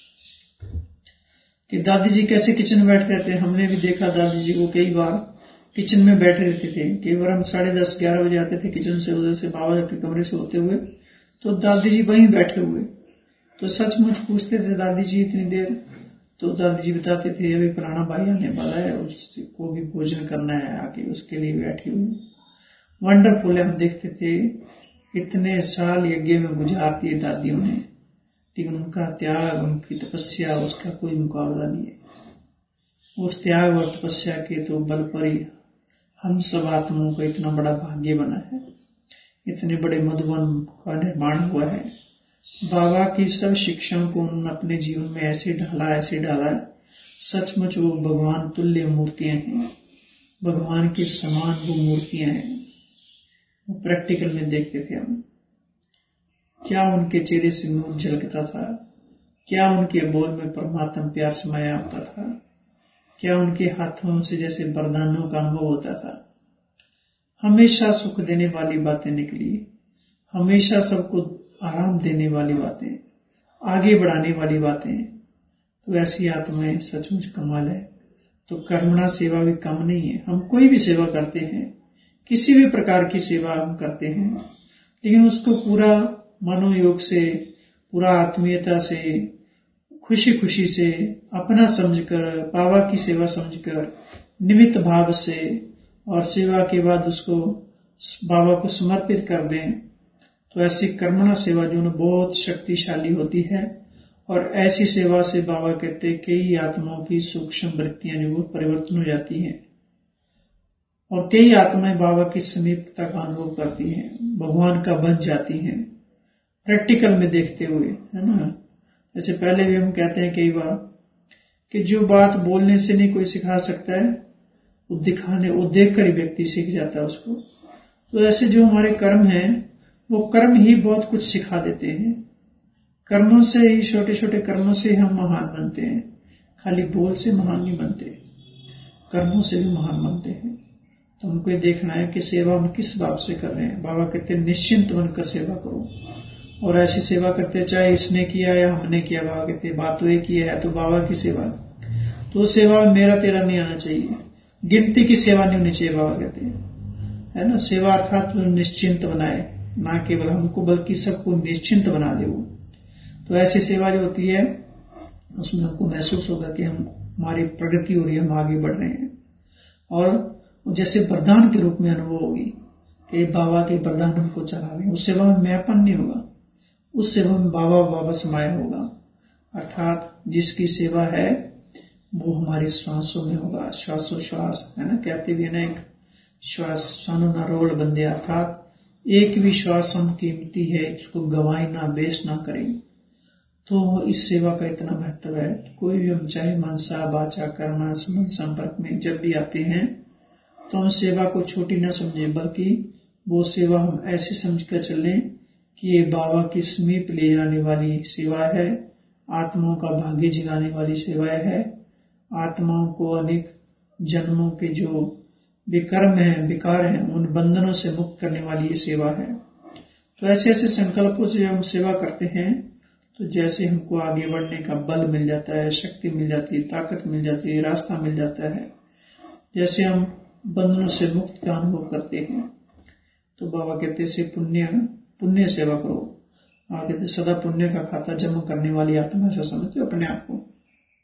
कि दादी जी कैसे किचन में बैठे रहते हैं। हमने भी देखा दादी जी को कई बार किचन में बैठे रहते थे। कई बार हम साढ़े दस ग्यारह बजे आते थे किचन से, उधर से बाबा के कमरे से होते हुए, तो दादी जी वहीं बैठे हुए। तो सचमुच पूछते थे दादी जी इतनी देर, तो दादी जी बताते थे अभी पुराना भाई आने वाला है, उसको भी भोजन करना है आके, उसके लिए बैठे हुए। वंडरफुल है। हम देखते थे इतने साल यज्ञ में गुजार दिए दादियों ने, लेकिन उनका त्याग, उनकी तपस्या, उसका कोई मुकाबला नहीं है। उस त्याग और तपस्या के तो बल पर ही हम सब आत्माओं का इतना बड़ा भाग्य बना है, इतने बड़े मधुबन का निर्माण हुआ है। बाबा की सब शिक्षाओं को उन्होंने अपने जीवन में ऐसे ढाला ऐसे ढाला है, सचमुच वो भगवान तुल्य मूर्तियां हैं, भगवान के समान वो मूर्तियां हैं। वो प्रैक्टिकल में देखते थे हम, क्या उनके चेहरे से नूर झलकता था, क्या उनके बोल में परमात्मा प्यार समाया होता था, क्या उनके हाथों से जैसे वरदानों का अनुभव होता था। हमेशा सुख देने वाली बातें निकली, हमेशा सबको आराम देने वाली बातें, आगे बढ़ाने वाली बातें। तो ऐसी आत्माएं सचमुच कमाल है। तो कर्मणा सेवा भी कम नहीं है। हम कोई भी सेवा करते हैं, किसी भी प्रकार की सेवा हम करते हैं, लेकिन उसको पूरा मनोयोग से, पूरा आत्मीयता से, खुशी खुशी से, अपना समझकर, बाबा की सेवा समझकर, निमित्त भाव से, और सेवा के बाद उसको बाबा को समर्पित कर दें, तो ऐसी कर्मणा सेवा जो न बहुत शक्तिशाली होती है। और ऐसी सेवा से बाबा कहते हैं कई आत्माओं की सूक्ष्म वृत्तियां जो वो परिवर्तन हो जाती हैं, और कई आत्माएं बाबा की समीपता का अनुभव करती हैं, भगवान का बन जाती हैं, प्रैक्टिकल में देखते हुए, है ना। जैसे पहले भी हम कहते हैं कई बार कि जो बात बोलने से नहीं कोई सिखा सकता है, वो दिखाने, वो देखकर ही व्यक्ति सीख जाता है उसको। तो ऐसे जो हमारे कर्म हैं, वो कर्म ही बहुत कुछ सिखा देते हैं। कर्मों से ही, छोटे छोटे कर्मों से हम महान बनते हैं, खाली बोल से महान नहीं बनते, कर्मों से भी महान बनते हैं। तो हमको ये देखना है कि सेवा हम किस बात से कर रहे हैं। बाबा कहते हैं निश्चिंत बनकर सेवा करो, और ऐसी सेवा करते चाहे इसने किया या हमने किया। बाबा कहते हैं बात तो एक ही है, तो बाबा की सेवा, तो सेवा में मेरा तेरा नहीं आना चाहिए, गिनती की सेवा नहीं होनी चाहिए। बाबा कहते हैं, है ना, सेवा अर्थात निश्चिंत बनाए, ना केवल हमको बल्कि सबको निश्चिंत बना दे वो। तो ऐसी सेवा जो होती है उसमें हमको महसूस होगा कि हम, हमारी प्रगति हो रही है, हम आगे बढ़ रहे हैं, और जैसे वरदान के रूप में अनुभव होगी कि बाबा के वरदान हमको चला रहे हैं। उस सेवा में मैंपन नहीं होगा, उस सेवा में बाबा बाबा समाया होगा। अर्थात जिसकी सेवा है वो हमारी श्वासों में होगा, श्वासोश्वास, है ना, कहते भी है ना, एक श्वास सानो ना रोल बंदे, अर्थात एक भी श्वास हम कीमती है, इसको गवाई ना, बेच ना करें। तो इस सेवा का इतना महत्व है। कोई भी हम चाहे मनसा बाचा कर्मा संबंध संपर्क में जब भी आते हैं, तो हम सेवा को छोटी ना समझें, बल्कि वो सेवा हम ऐसे समझकर चलें कि ये बाबा की समीप ले जाने वाली सेवा है, आत्माओं का भाग्य जगाने वाली सेवा है, आत्माओं को अनेक जन्मों के जो विकर्म है, विकार है, उन बंधनों से मुक्त करने वाली ये सेवा है। तो ऐसे ऐसे संकल्पों से हम सेवा करते हैं, तो जैसे हमको आगे बढ़ने का बल मिल जाता है, शक्ति मिल जाती है, ताकत मिल जाती है, रास्ता मिल जाता है, जैसे हम बंधनों से मुक्त का अनुभव करते हैं। तो बाबा कहते से पुण्य पुण्य सेवा करो। बाबा कहते सदा पुण्य का खाता जमा करने वाली आत्मा ऐसा समझते हो अपने आप को,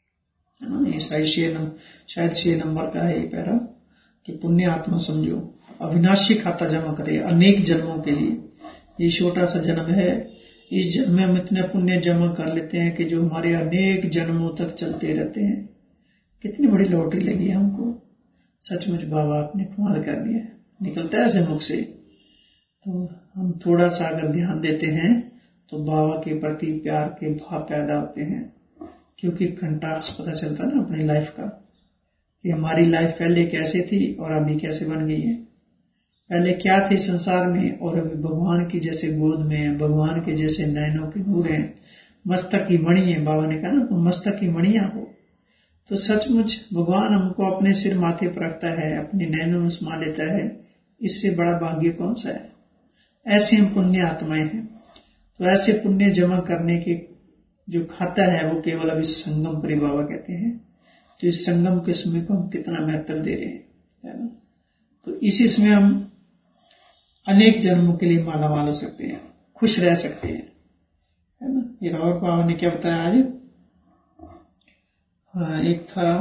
है ना। ये शायद छह नंबर शायद छह नंबर का है ये पैरा कि पुण्य आत्मा समझो। अविनाशी खाता जमा करे अनेक जन्मों के लिए। ये छोटा सा जन्म है, इस जन्म में हम इतने पुण्य जमा कर लेते हैं कि जो हमारे अनेक जन्मों तक चलते रहते हैं। कितनी बड़ी लॉटरी लगी है हमको। सचमुच बाबा आपने कमाल कर दिया है, निकलता है ऐसे मुख से। तो हम थोड़ा सा अगर ध्यान देते हैं तो बाबा के प्रति प्यार के भाव पैदा होते हैं, क्योंकि कंट्रास्ट पता चलता है ना अपनी लाइफ का कि हमारी लाइफ पहले कैसे थी और अभी कैसे बन गई है। पहले क्या थे संसार में और अभी भगवान की जैसे गोद में है, भगवान के जैसे नयनों के नूर है, मस्तक की मणि है। बाबा ने कहा ना तुम मस्तक की मणियां हो। तो सचमुच भगवान हमको अपने सिर माथे पर रखता है, अपने नैनों में समा लेता है। इससे बड़ा भाग्य कौन सा है। ऐसे हम पुण्य आत्माएं हैं। तो ऐसे पुण्य जमा करने के जो खाता है वो केवल अभी संगम पर बाबा कहते हैं। तो इस संगम के समय को हम कितना महत्व दे रहे हैं, है ना। तो इसी समय हम अनेक जन्मों के लिए माला माल हो सकते हैं, खुश रह सकते हैं, है ना। ये और बाबा ने क्या बताया आज। हाँ, एक था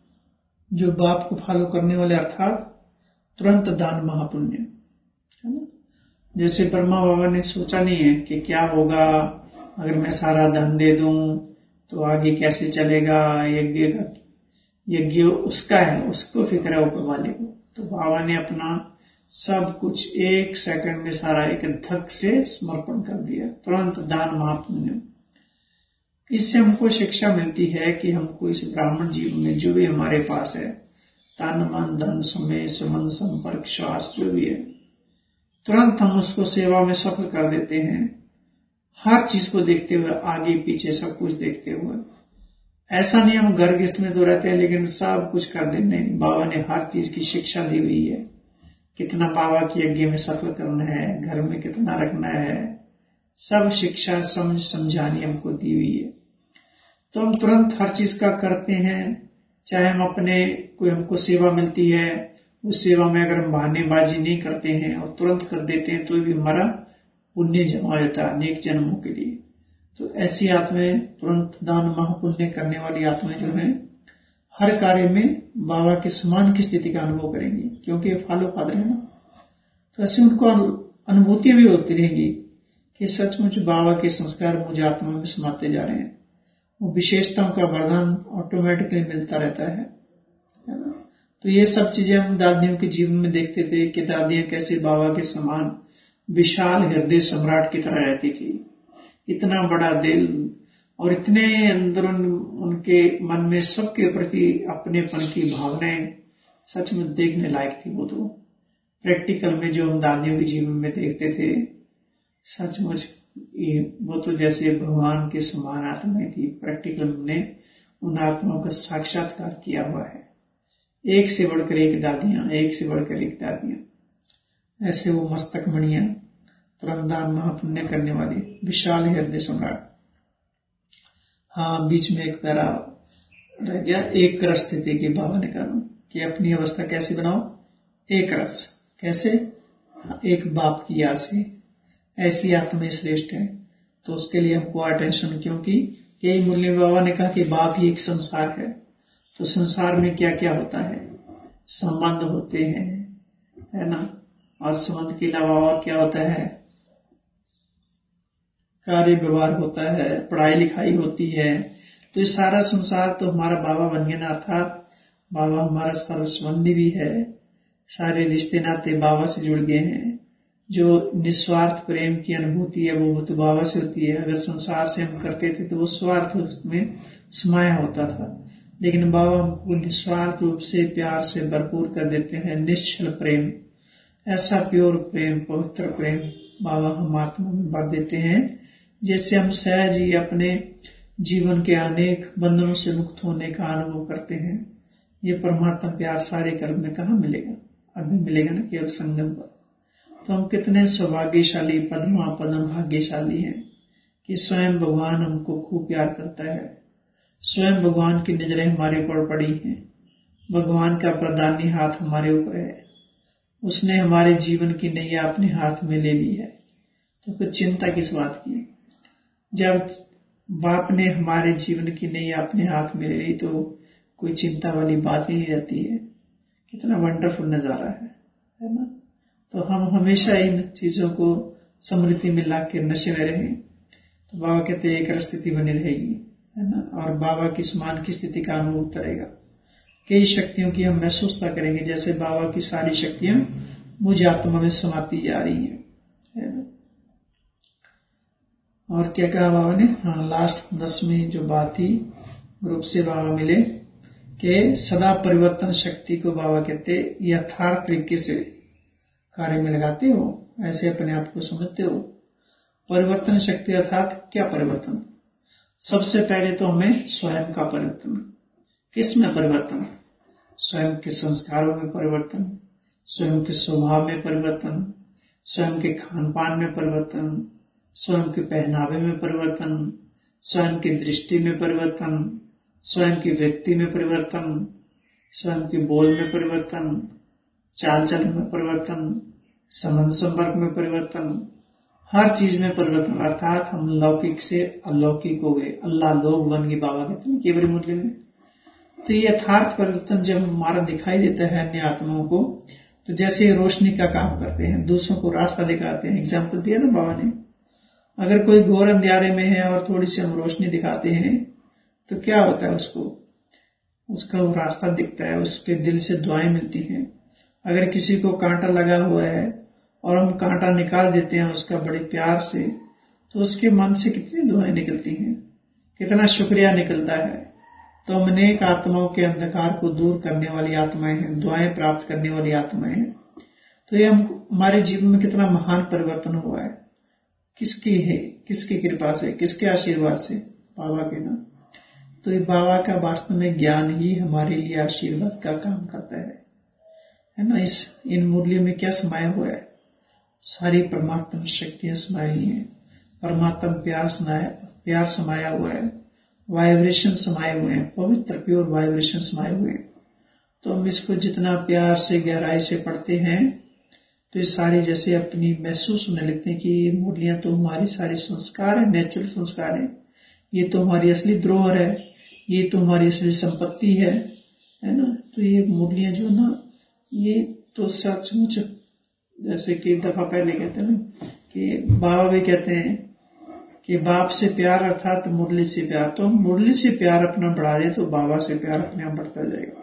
जो बाप को फॉलो करने वाले अर्थात तुरंत दान महापुण्य, है ना। जैसे ब्रह्मा बाबा ने सोचा नहीं है कि क्या होगा अगर मैं सारा धन दे दूं तो आगे कैसे चलेगा। यज्ञ का यज्ञ उसका है, उसको फिक्र है ऊपर वाले को। तो बाबा ने अपना सब कुछ एक सेकंड में सारा एक धक से समर्पण कर दिया। तुरंत दान महापुण्य। इससे हमको शिक्षा मिलती है कि हमको इस ब्राह्मण जीवन में जो भी हमारे पास है, तन मन धन समय संबंध संपर्क श्वास जो भी है, तुरंत हम उसको सेवा में सफल कर देते हैं। हर चीज को देखते हुए, आगे पीछे सब कुछ देखते हुए। ऐसा नहीं हम घर गृहस्थ में तो रहते हैं लेकिन सब कुछ कर देने। बाबा ने हर चीज की शिक्षा दी हुई है। कितना बाबा की यज्ञ में सफल करना है, घर में कितना रखना है, सब शिक्षा समझ समझानी हमको दी हुई है। तो हम तुरंत हर चीज का करते हैं। चाहे हम अपने कोई हमको सेवा मिलती है, उस सेवा में अगर हम बहानेबाजी नहीं करते हैं और तुरंत कर देते हैं तो भी हमारा पुण्य जमा होता है अनेक जन्मों के लिए। तो ऐसी आत्माएं, तुरंत दान महापुण्य करने वाली आत्माएं जो हैं, हर कार्य में बाबा के समान की स्थिति का अनुभव करेंगी, क्योंकि फॉलो फादर है ना। तो ऐसे उनको अनुभूति भी होती रहेगी कि सचमुच बाबा के संस्कार मुझे आत्मा में समाते जा रहे हैं। वो विशेषताओं का वरदान ऑटोमेटिकली मिलता रहता है, है ना। तो ये सब चीजें हम दादियों के जीवन में देखते थे कि दादियां कैसे बाबा के समान विशाल हृदय सम्राट की तरह रहती थी। इतना बड़ा दिल और इतने अंदर उन, उनके मन में सबके प्रति अपनेपन की भावनाएं सचमुच देखने लायक थी। वो तो प्रैक्टिकल में जो हम दादियों के जीवन में देखते थे, सचमुच वो तो जैसे भगवान के समान आत्माएं थी। प्रैक्टिकल ने उन आत्माओं का साक्षात्कार किया हुआ है। एक से बढ़कर एक दादियां, एक से बढ़कर एक दादियां। ऐसे वो मस्तक मणियां, तुरंत दान महापुण्य करने वाली विशाल हृदय सम्राट। हाँ, बीच में एक पैरा रह गया। एक रस स्थिति की बाबा ने कहा कि अपनी अवस्था कैसे बनाओ। एक रस कैसे, एक बाप की याद से ऐसी आत्मा श्रेष्ठ है। तो उसके लिए हमको अटेंशन, क्योंकि कई मुरली बाबा ने कहा कि बाप ही एक संसार है। तो संसार में क्या क्या होता है, संबंध होते हैं, है ना। और संबंध के अलावा और क्या होता है, कार्य व्यवहार होता है, पढ़ाई लिखाई होती है। तो ये सारा संसार तो हमारा बाबा बन गया ना, अर्थात बाबा हमारा सर्वसंबंधी भी है। सारे रिश्ते नाते बाबा से जुड़ गए हैं। जो निस्वार्थ प्रेम की अनुभूति है वो तो बाबा से होती है। अगर संसार से हम करते थे तो वो स्वार्थ उसमें समाया होता था, लेकिन बाबा हमको निस्वार्थ रूप से प्यार से भरपूर कर देते हैं। निश्चल प्रेम, ऐसा प्योर प्रेम, पवित्र प्रेम बाबा हम आत्मा में भर देते हैं, जिससे हम सहज ही अपने जीवन के अनेक बंधनों से मुक्त होने का अनुभव करते हैं। ये परमात्मा प्यार सारे कर्म में कहाँ मिलेगा, अभी मिलेगा ना केवल संगम पर। तो हम कितने सौभाग्यशाली, पद्मा पद्म भाग्यशाली हैं कि स्वयं भगवान हमको खूब प्यार करता है। स्वयं भगवान की नजरें हमारे ऊपर पड़ी हैं। भगवान का प्रदानी हाथ हमारे ऊपर है। उसने हमारे जीवन की नैया अपने हाथ में ले ली है। तो फिर चिंता किस बात की। जब बाप ने हमारे जीवन की नैया अपने हाथ में ले ली तो कोई चिंता वाली बात ही नहीं रहती है। कितना वंडरफुल नजारा है, है ना। तो हम हमेशा इन चीजों को स्मृति में ला के नशे में रहें तो बाबा कहते हैं एक स्थिति बनी रहेगी, है ना। और बाबा की समान की स्थिति का अनुभव करेगा। कई शक्तियों की हम महसूसता करेंगे, जैसे बाबा की सारी शक्तियां मुझे आत्मा में समाती जा रही है, है ना। और क्या कहा बाबा ने, हाँ लास्ट दसवीं जो बात थी, ग्रुप से बाबा मिले कि सदा परिवर्तन शक्ति को बाबा कहते यथार्थ तरीके से कार्य में लगाते हो, ऐसे अपने आप को समझते हो। परिवर्तन शक्ति अर्थात क्या परिवर्तन? सबसे पहले तो हमें स्वयं का परिवर्तन। किस में परिवर्तन? स्वयं के संस्कारों में परिवर्तन, स्वयं के स्वभाव में परिवर्तन, स्वयं के खान पान में परिवर्तन, स्वयं के पहनावे में परिवर्तन, स्वयं की दृष्टि में परिवर्तन, स्वयं की व्यक्ति में परिवर्तन, स्वयं के बोल में परिवर्तन, चाल चलन में परिवर्तन, संबंध संपर्क में परिवर्तन, हर चीज में परिवर्तन। अर्थात हम लौकिक से अलौकिक हो गए, अल्लाह लोक बन गए, बाबा कहते हैं केवल मूल्य में। तो ये यथार्थ परिवर्तन जब हमारा दिखाई देता है अन्य आत्माओं को, तो जैसे रोशनी का काम करते हैं, दूसरों को रास्ता दिखाते हैं। एग्जाम्पल दिया ना बाबा ने, अगर कोई घोर अंधियारे में है और थोड़ी सी हम रोशनी दिखाते हैं तो क्या होता है, उसको उसका वो रास्ता दिखता है, उसके दिल से दुआएं मिलती हैं। अगर किसी को कांटा लगा हुआ है और हम कांटा निकाल देते हैं उसका बड़े प्यार से, तो उसके मन से कितनी दुआएं निकलती हैं, कितना शुक्रिया निकलता है। तो हम अनेक आत्माओं के अंधकार को दूर करने वाली आत्माएं हैं, दुआएं प्राप्त करने वाली आत्माएं हैं। तो ये हम हमारे जीवन में कितना महान परिवर्तन हुआ है, किसकी है, किसकी कृपा से, किसके आशीर्वाद से? बाबा के ना। तो ये बाबा का वास्तव में ज्ञान ही हमारे लिए आशीर्वाद का काम करता है, है ना। इस इन मूल्यों में क्या समाया हुआ है? सारी परमात्मा शक्तियां समाई हैं, परमात्मा प्यार समाया प्यार समाया हुआ है, वाइब्रेशन समाये हुए हैं, पवित्र प्योर वाइब्रेशन समाये हुए हैं। तो हम इसको जितना प्यार से गहराई से पढ़ते हैं तो ये सारी जैसे अपनी महसूस होने लगते हैं कि ये मूर्तियां तो हमारी सारी संस्कार है, नेचुरल संस्कार है, ये तो हमारी असली धरोहर है, ये तो हमारी असली संपत्ति है, है ना। तो ये मूर्तियां जो ना, ये तो सचमुच जैसे कि दफा पहले कहते हैं ना कि बाबा भी कहते हैं कि बाप से प्यार अर्थात मुरली से प्यार। तो हम मुरली से प्यार अपना बढ़ा दे तो बाबा से प्यार अपने आप बढ़ता जाएगा।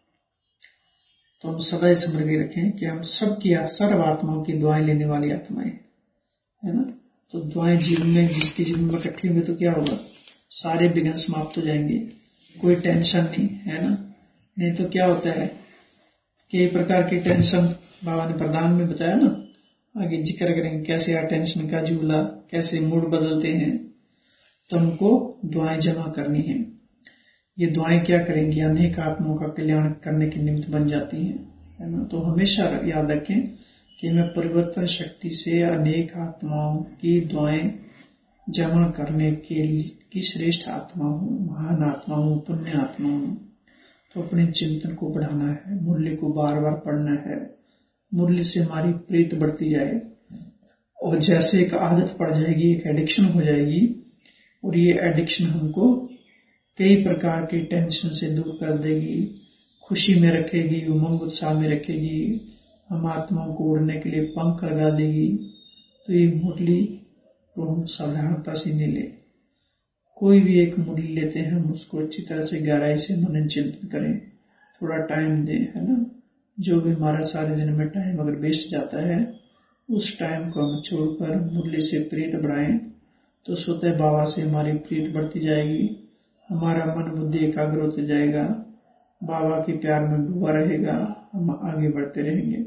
तो हम सदा स्मृति के रखें कि हम सबकी सर्व आत्माओं की दुआएं लेने वाली आत्माएं, है ना। तो दुआएं जीवन में, जिसके जीवन में इकट्ठी होंगी तो क्या होगा, सारे विघ्न समाप्त हो जाएंगे, कोई टेंशन नहीं, है ना। नहीं तो क्या होता है, कई प्रकार की टेंशन बाबा ने प्रधान में बताया ना, आगे जिक्र करेंगे कैसे अटेंशन का झूला, कैसे मूड बदलते हैं। तो हमको दुआएं जमा करनी है। ये दुआएं क्या करेंगी, अनेक आत्माओं का कल्याण करने के निमित्त बन जाती हैं, है ना। तो हमेशा याद रखें कि मैं परिवर्तन शक्ति से अनेक आत्माओं की दुआएं जमा करने के लिए की श्रेष्ठ आत्मा हूँ, महान आत्मा हूँ, पुण्य आत्मा हूँ। तो अपने चिंतन को बढ़ाना है, मुरली को बार बार पढ़ना है, मुरली से हमारी प्रीत बढ़ती जाए और जैसे एक आदत पड़ जाएगी, एक एडिक्शन हो जाएगी, और ये एडिक्शन हमको कई प्रकार की टेंशन से दूर कर देगी, खुशी में रखेगी, उमंग उत्साह में रखेगी, हम आत्माओं को उड़ने के लिए पंख लगा देगी। तो ये मुरली को हम साधारणता से नहीं ले, कोई भी एक मुरली लेते हैं हम उसको अच्छी तरह से गहराई से मनन चिंतन करें, थोड़ा टाइम दें, है ना। जो भी हमारा सारे दिन में टाइम अगर वेस्ट जाता है उस टाइम को हम छोड़कर मुरली से प्रीत बढ़ाएं, तो स्वतः बाबा से हमारी प्रीत बढ़ती जाएगी, हमारा मन बुद्धि एकाग्र होते जाएगा, बाबा के प्यार में डूबा रहेगा, हम आगे बढ़ते रहेंगे।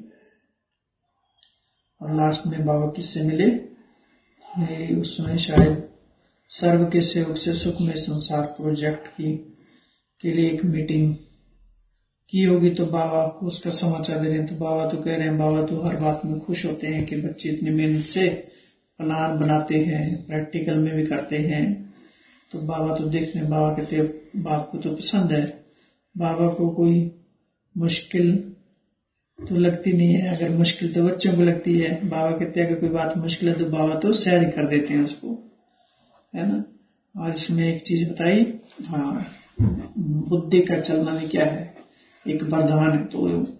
और लास्ट में बाबा किससे मिले, उस समय शायद सर्व के सहयोग से सुख में संसार प्रोजेक्ट की के लिए एक मीटिंग की होगी। तो बाबा को उसका समाचार दे रहे हैं, तो बाबा तो कह रहे हैं, बाबा तो हर बात में खुश होते हैं कि बच्चे इतनी मेहनत से प्लान बनाते हैं, प्रैक्टिकल में भी करते हैं। तो बाबा तो देखते हैं, बाबा कहते हैं बाप को तो पसंद है, बाबा को कोई मुश्किल तो लगती नहीं है, अगर मुश्किल तो बच्चों को लगती है। बाबा कहते हैं अगर कोई बात मुश्किल है तो बाबा तो सहज कर देते हैं उसको, है ना। और इसमें एक चीज बताई, हाँ, बुद्धि का चलना भी क्या है, एक वरदान है। तो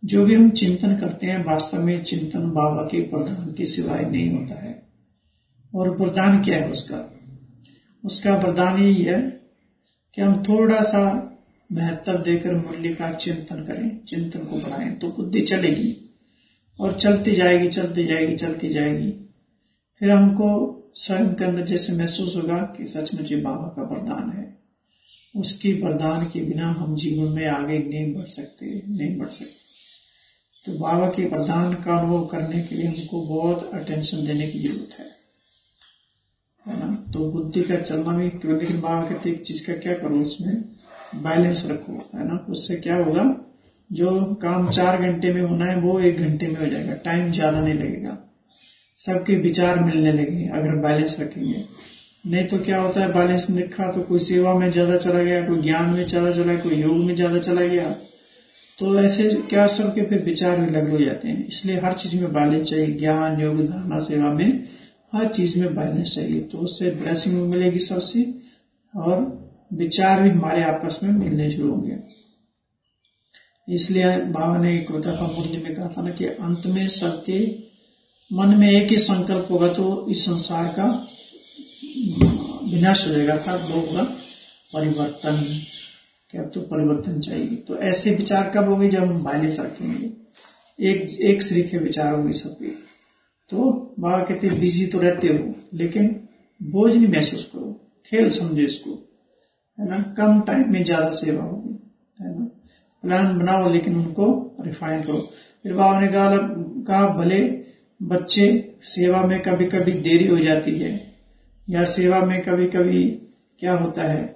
जो भी हम चिंतन करते हैं वास्तव में चिंतन बाबा के वरदान के सिवाय नहीं होता है। और वरदान क्या है उसका? उसका वरदान यही है कि हम थोड़ा सा महत्व देकर मूल्य का चिंतन करें, चिंतन को बढ़ाएं तो बुद्धि चलेगी और चलती जाएगी चलती जाएगी चलती जाएगी। फिर हमको स्वयं के अंदर जैसे महसूस होगा कि सचमुच ये बाबा का वरदान है। उसकी वरदान के बिना हम जीवन में आगे नहीं बढ़ सकते नहीं बढ़ सकते तो बाबा के वरदान का अनुभव करने के लिए हमको बहुत अटेंशन देने की जरूरत है, है ना। तो बुद्धि का चलना भी, लेकिन बाबा कहते एक चीज का क्या करो, इसमें बैलेंस रखो, है ना। उससे क्या होगा, जो काम चार घंटे में होना है वो एक घंटे में हो जाएगा, टाइम ज्यादा नहीं लगेगा, सबके विचार मिलने लगेंगे अगर बैलेंस रखेंगे। नहीं तो क्या होता है, बैलेंस नहीं रखा तो कोई सेवा में ज्यादा चला गया, कोई ज्ञान में ज्यादा चला गया, कोई योग में ज्यादा चला गया, तो ऐसे क्या सबके फिर विचार भी लगल हो जाते हैं। इसलिए हर चीज में बैलेंस चाहिए, ज्ञान योग धारणा सेवा में हर चीज में बैलेंस चाहिए। तो उससे ब्लेसिंग मिलेगी सबसे, और विचार भी हमारे आपस में मिलने शुरू होंगे। इसलिए बाबा ने एक दफा मूल्य में कहा था ना कि अंत में सबके मन में एक ही संकल्प होगा तो इस संसार का विनाश हो जाएगा, अर्थात वो होगा परिवर्तन, कि अब तो परिवर्तन चाहिए। तो ऐसे विचार कब होंगे, जब हम बैलेंस रखेंगे, एक एक सरीखे विचार होंगे सबके। तो बाबा कहते बिजी तो रहते हो लेकिन बोझ नहीं महसूस करो, खेल समझो इसको, है ना। कम टाइम में ज्यादा सेवा होगी, है ना। प्लान बनाओ लेकिन उनको रिफाइन करो। फिर बाबा ने कहा कहा भले बच्चे सेवा में कभी कभी देरी हो जाती है, या सेवा में कभी कभी क्या होता है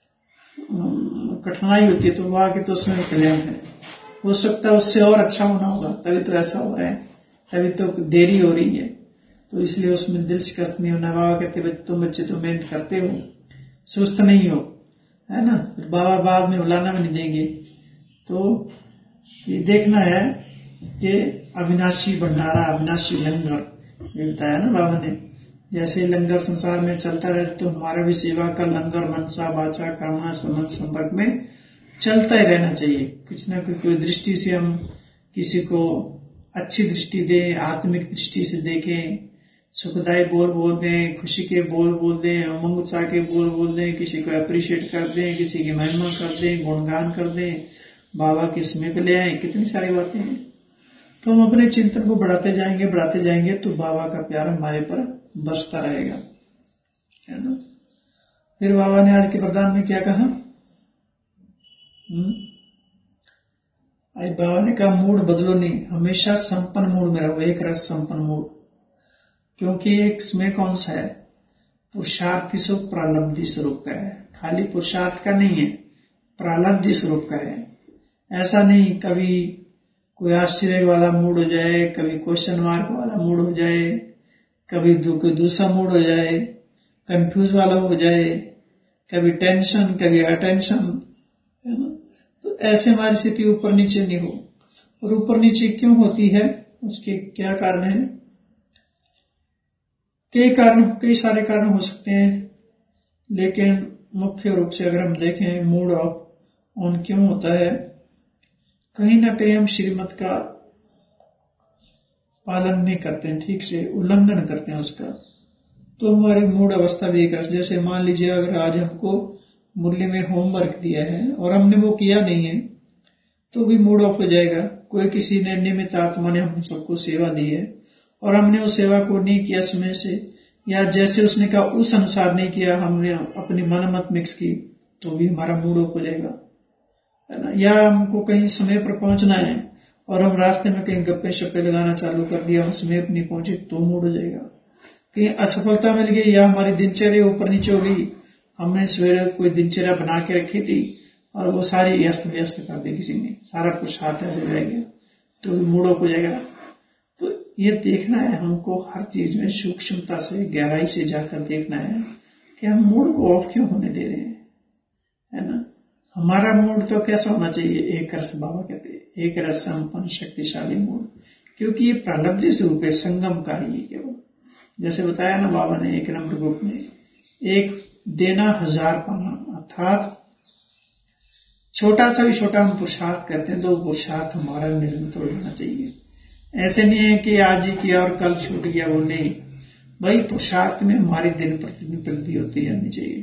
कठिनाई होती है, तो वहां के तो उसमें कल्याण है। हो सकता है उससे और अच्छा होना होगा, तभी तो ऐसा हो रहा है, तभी तो देरी हो रही है, तो इसलिए उसमें दिल शिकस्त नहीं होना। बाबा कहते तुम बच्चे तो मेहनत करते हो, सुस्त नहीं हो, है ना। फिर बाबा बाद में बुलाना भी नहीं देंगे। तो ये देखना है कि अविनाशी भंडारा, अविनाशी लंगर ये बताया ना बाबा ने। जैसे लंगर संसार में चलता रहे तो हमारा भी सेवा का लंगर मनसा वाचा कर्मा संबंध संपर्क में चलता ही रहना चाहिए। कुछ ना कुछ कोई दृष्टि से हम किसी को अच्छी दृष्टि दें, आत्मिक दृष्टि से देखें, सुखदायी बोल बोल दें, खुशी के बोल बोल दें, उमंग उत्साह के बोल बोल दें, किसी को अप्रिशिएट कर दें, किसी की महिमा कर दें, गुणगान कर दें, बाबा के समय पे ले आए, कितनी सारी बातें हैं। तो हम अपने चिंतन को बढ़ाते जाएंगे बढ़ाते जाएंगे तो बाबा का प्यार हमारे पर बरसता रहेगा, है ना। फिर बाबा ने आज के वरदान में क्या कहा, आज बाबा ने कहा मूड बदलो नहीं, हमेशा संपन्न मूड में रहो, एक रस संपन्न मूड। क्योंकि एक समय कौन सा है, पुरुषार्थी स्वरूप प्रालब्धि स्वरूप का है, खाली पुरुषार्थ का नहीं है, प्रालब्धि स्वरूप का है। ऐसा नहीं कभी कोई आश्चर्य वाला मूड हो जाए, कभी क्वेश्चन मार्क वाला मूड हो जाए, कभी कोई दूसरा मूड हो जाए, कंफ्यूज वाला हो जाए, कभी टेंशन कभी अटेंशन, है ना। तो ऐसे हमारी स्थिति ऊपर नीचे नहीं हो। और ऊपर नीचे क्यों होती है, उसके क्या कारण है, कई कारण कई सारे कारण हो सकते हैं, लेकिन मुख्य रूप से अगर हम देखें मूड ऑफ ऑन क्यों होता है, कहीं ना कहीं हम श्रीमत का पालन नहीं करते हैं, ठीक से उल्लंघन करते हैं उसका, तो हमारी मूड अवस्था भी एक। जैसे मान लीजिए अगर आज हमको मुरली में होमवर्क दिया है और हमने वो किया नहीं है तो भी मूड ऑफ हो जाएगा। कोई किसी ने निमित्त आत्मा ने हम सबको सेवा दी है और हमने उस सेवा को नहीं किया समय से, या जैसे उसने कहा उस अनुसार नहीं किया, हमने अपनी मनमत मिक्स की, तो भी हमारा मूड ऑफ हो जाएगा, है ना। या हमको कहीं समय पर पहुंचना है और हम रास्ते में कहीं गप्पे शप्पे लगाना चालू कर दिया, हम समय पर नहीं पहुंचे तो मूड हो जाएगा। कहीं असफलता मिल गई या हमारी दिनचर्या ऊपर नीचे हो गई, हमने सवेरे कोई दिनचर्या बना के रखी थी और वो सारी अस्त व्यस्त कर दी किसी ने, सारा कुछ हाथ ऐसे रह गया, तो मूड ऑफ हो जाएगा। तो ये देखना है हमको, हर चीज में सूक्ष्मता से गहराई से जाकर देखना है कि हम मूड को ऑफ क्यों होने दे रहे हैं, है ना। हमारा मूड तो कैसा होना चाहिए, एक रस, बाबा कहते हैं एक रस संपन्न शक्तिशाली मूड, क्योंकि ये प्रालब्धि स्वरूप है, संगम का ही केवल। जैसे बताया ना बाबा ने एक नंबर ग्रुप में, एक देना हजार पाना, अर्थात छोटा सा भी छोटा हम पुरुषार्थ करते हैं तो पुरुषार्थ हमारा निरंतर होना चाहिए। ऐसे नहीं है कि आज ही किया और कल छूट गया, वो नहीं भाई, पुरुषार्थ में हमारी दिन प्रतिदिन वृद्धि होती रहनी चाहिए।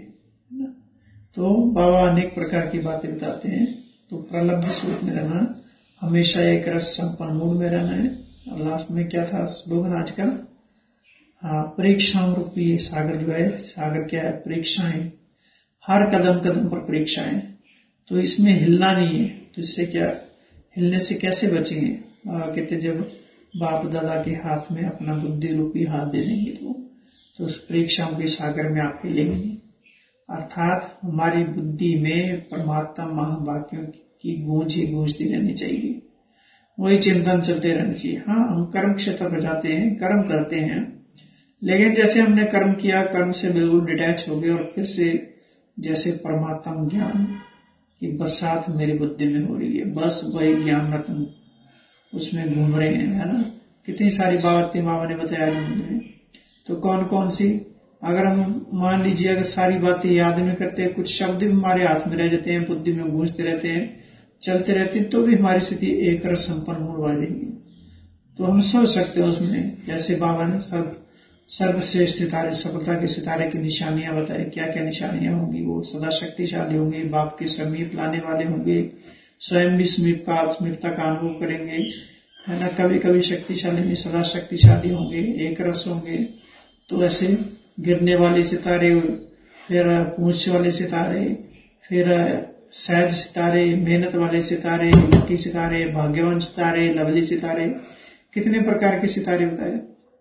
तो बाबा अनेक प्रकार की बातें बताते हैं। तो प्रलब्ध स्वरूप में रहना, हमेशा एक रस संपन्न मूड में रहना है। और लास्ट में क्या था स्लोगन आज का? हाँ, परीक्षाओं रूपी सागर जो है, सागर क्या है? परीक्षाएं, हर कदम कदम पर परीक्षाएं। तो इसमें हिलना नहीं है। तो इससे क्या, हिलने से कैसे बचेंगे? बाबा कहते जब बाप दादा के हाथ में अपना बुद्धि रूपी हाथ दे देंगे तो, तो उस परीक्षाओं के सागर में आप हिलेंगे। अर्थात हमारी बुद्धि में परमात्मा महावाक्यों की गूंज ही गूंजती रहनी चाहिए, वही चिंतन चलते रहना चाहिए। हाँ, हम कर्म क्षेत्र पर जाते हैं, कर्म करते हैं, लेकिन जैसे हमने कर्म किया, कर्म से बिल्कुल डिटैच हो गए और फिर से जैसे परमात्मा ज्ञान की बरसात मेरी बुद्धि में हो रही है, बस वही ज्ञान रत्न उसमें घूम रहे हैं, है ना। कितनी सारी बातें बाबा ने बताया में। तो कौन कौन सी, अगर हम मान लीजिए अगर सारी बातें याद नहीं करते, कुछ शब्द भी हमारे हाथ में रह जाते हैं, बुद्धि में गूंजते रहते हैं, चलते रहते हैं, तो भी हमारी स्थिति एक रस संपन्न होने वाली। तो हम सोच सकते हैं उसमें, जैसे बाबा ने सर्व सर्वश्रेष्ठ सितारे, सफलता के सितारे की निशानियां बताए। क्या क्या निशानियां होंगी? वो सदा शक्तिशाली होंगे, बाप के समीप लाने वाले होंगे, स्वयं भी समीप का समीपता का अनुभव करेंगे, है ना। कभी कभी शक्तिशाली में सदा शक्तिशाली होंगे, एक रस होंगे। तो ऐसे गिरने वाले सितारे, फिर पूंछ वाले सितारे, फिर सहज सितारे, मेहनत वाले सितारे, लकी सितारे, भाग्यवान सितारे, लवली सितारे, कितने प्रकार के सितारे बताए।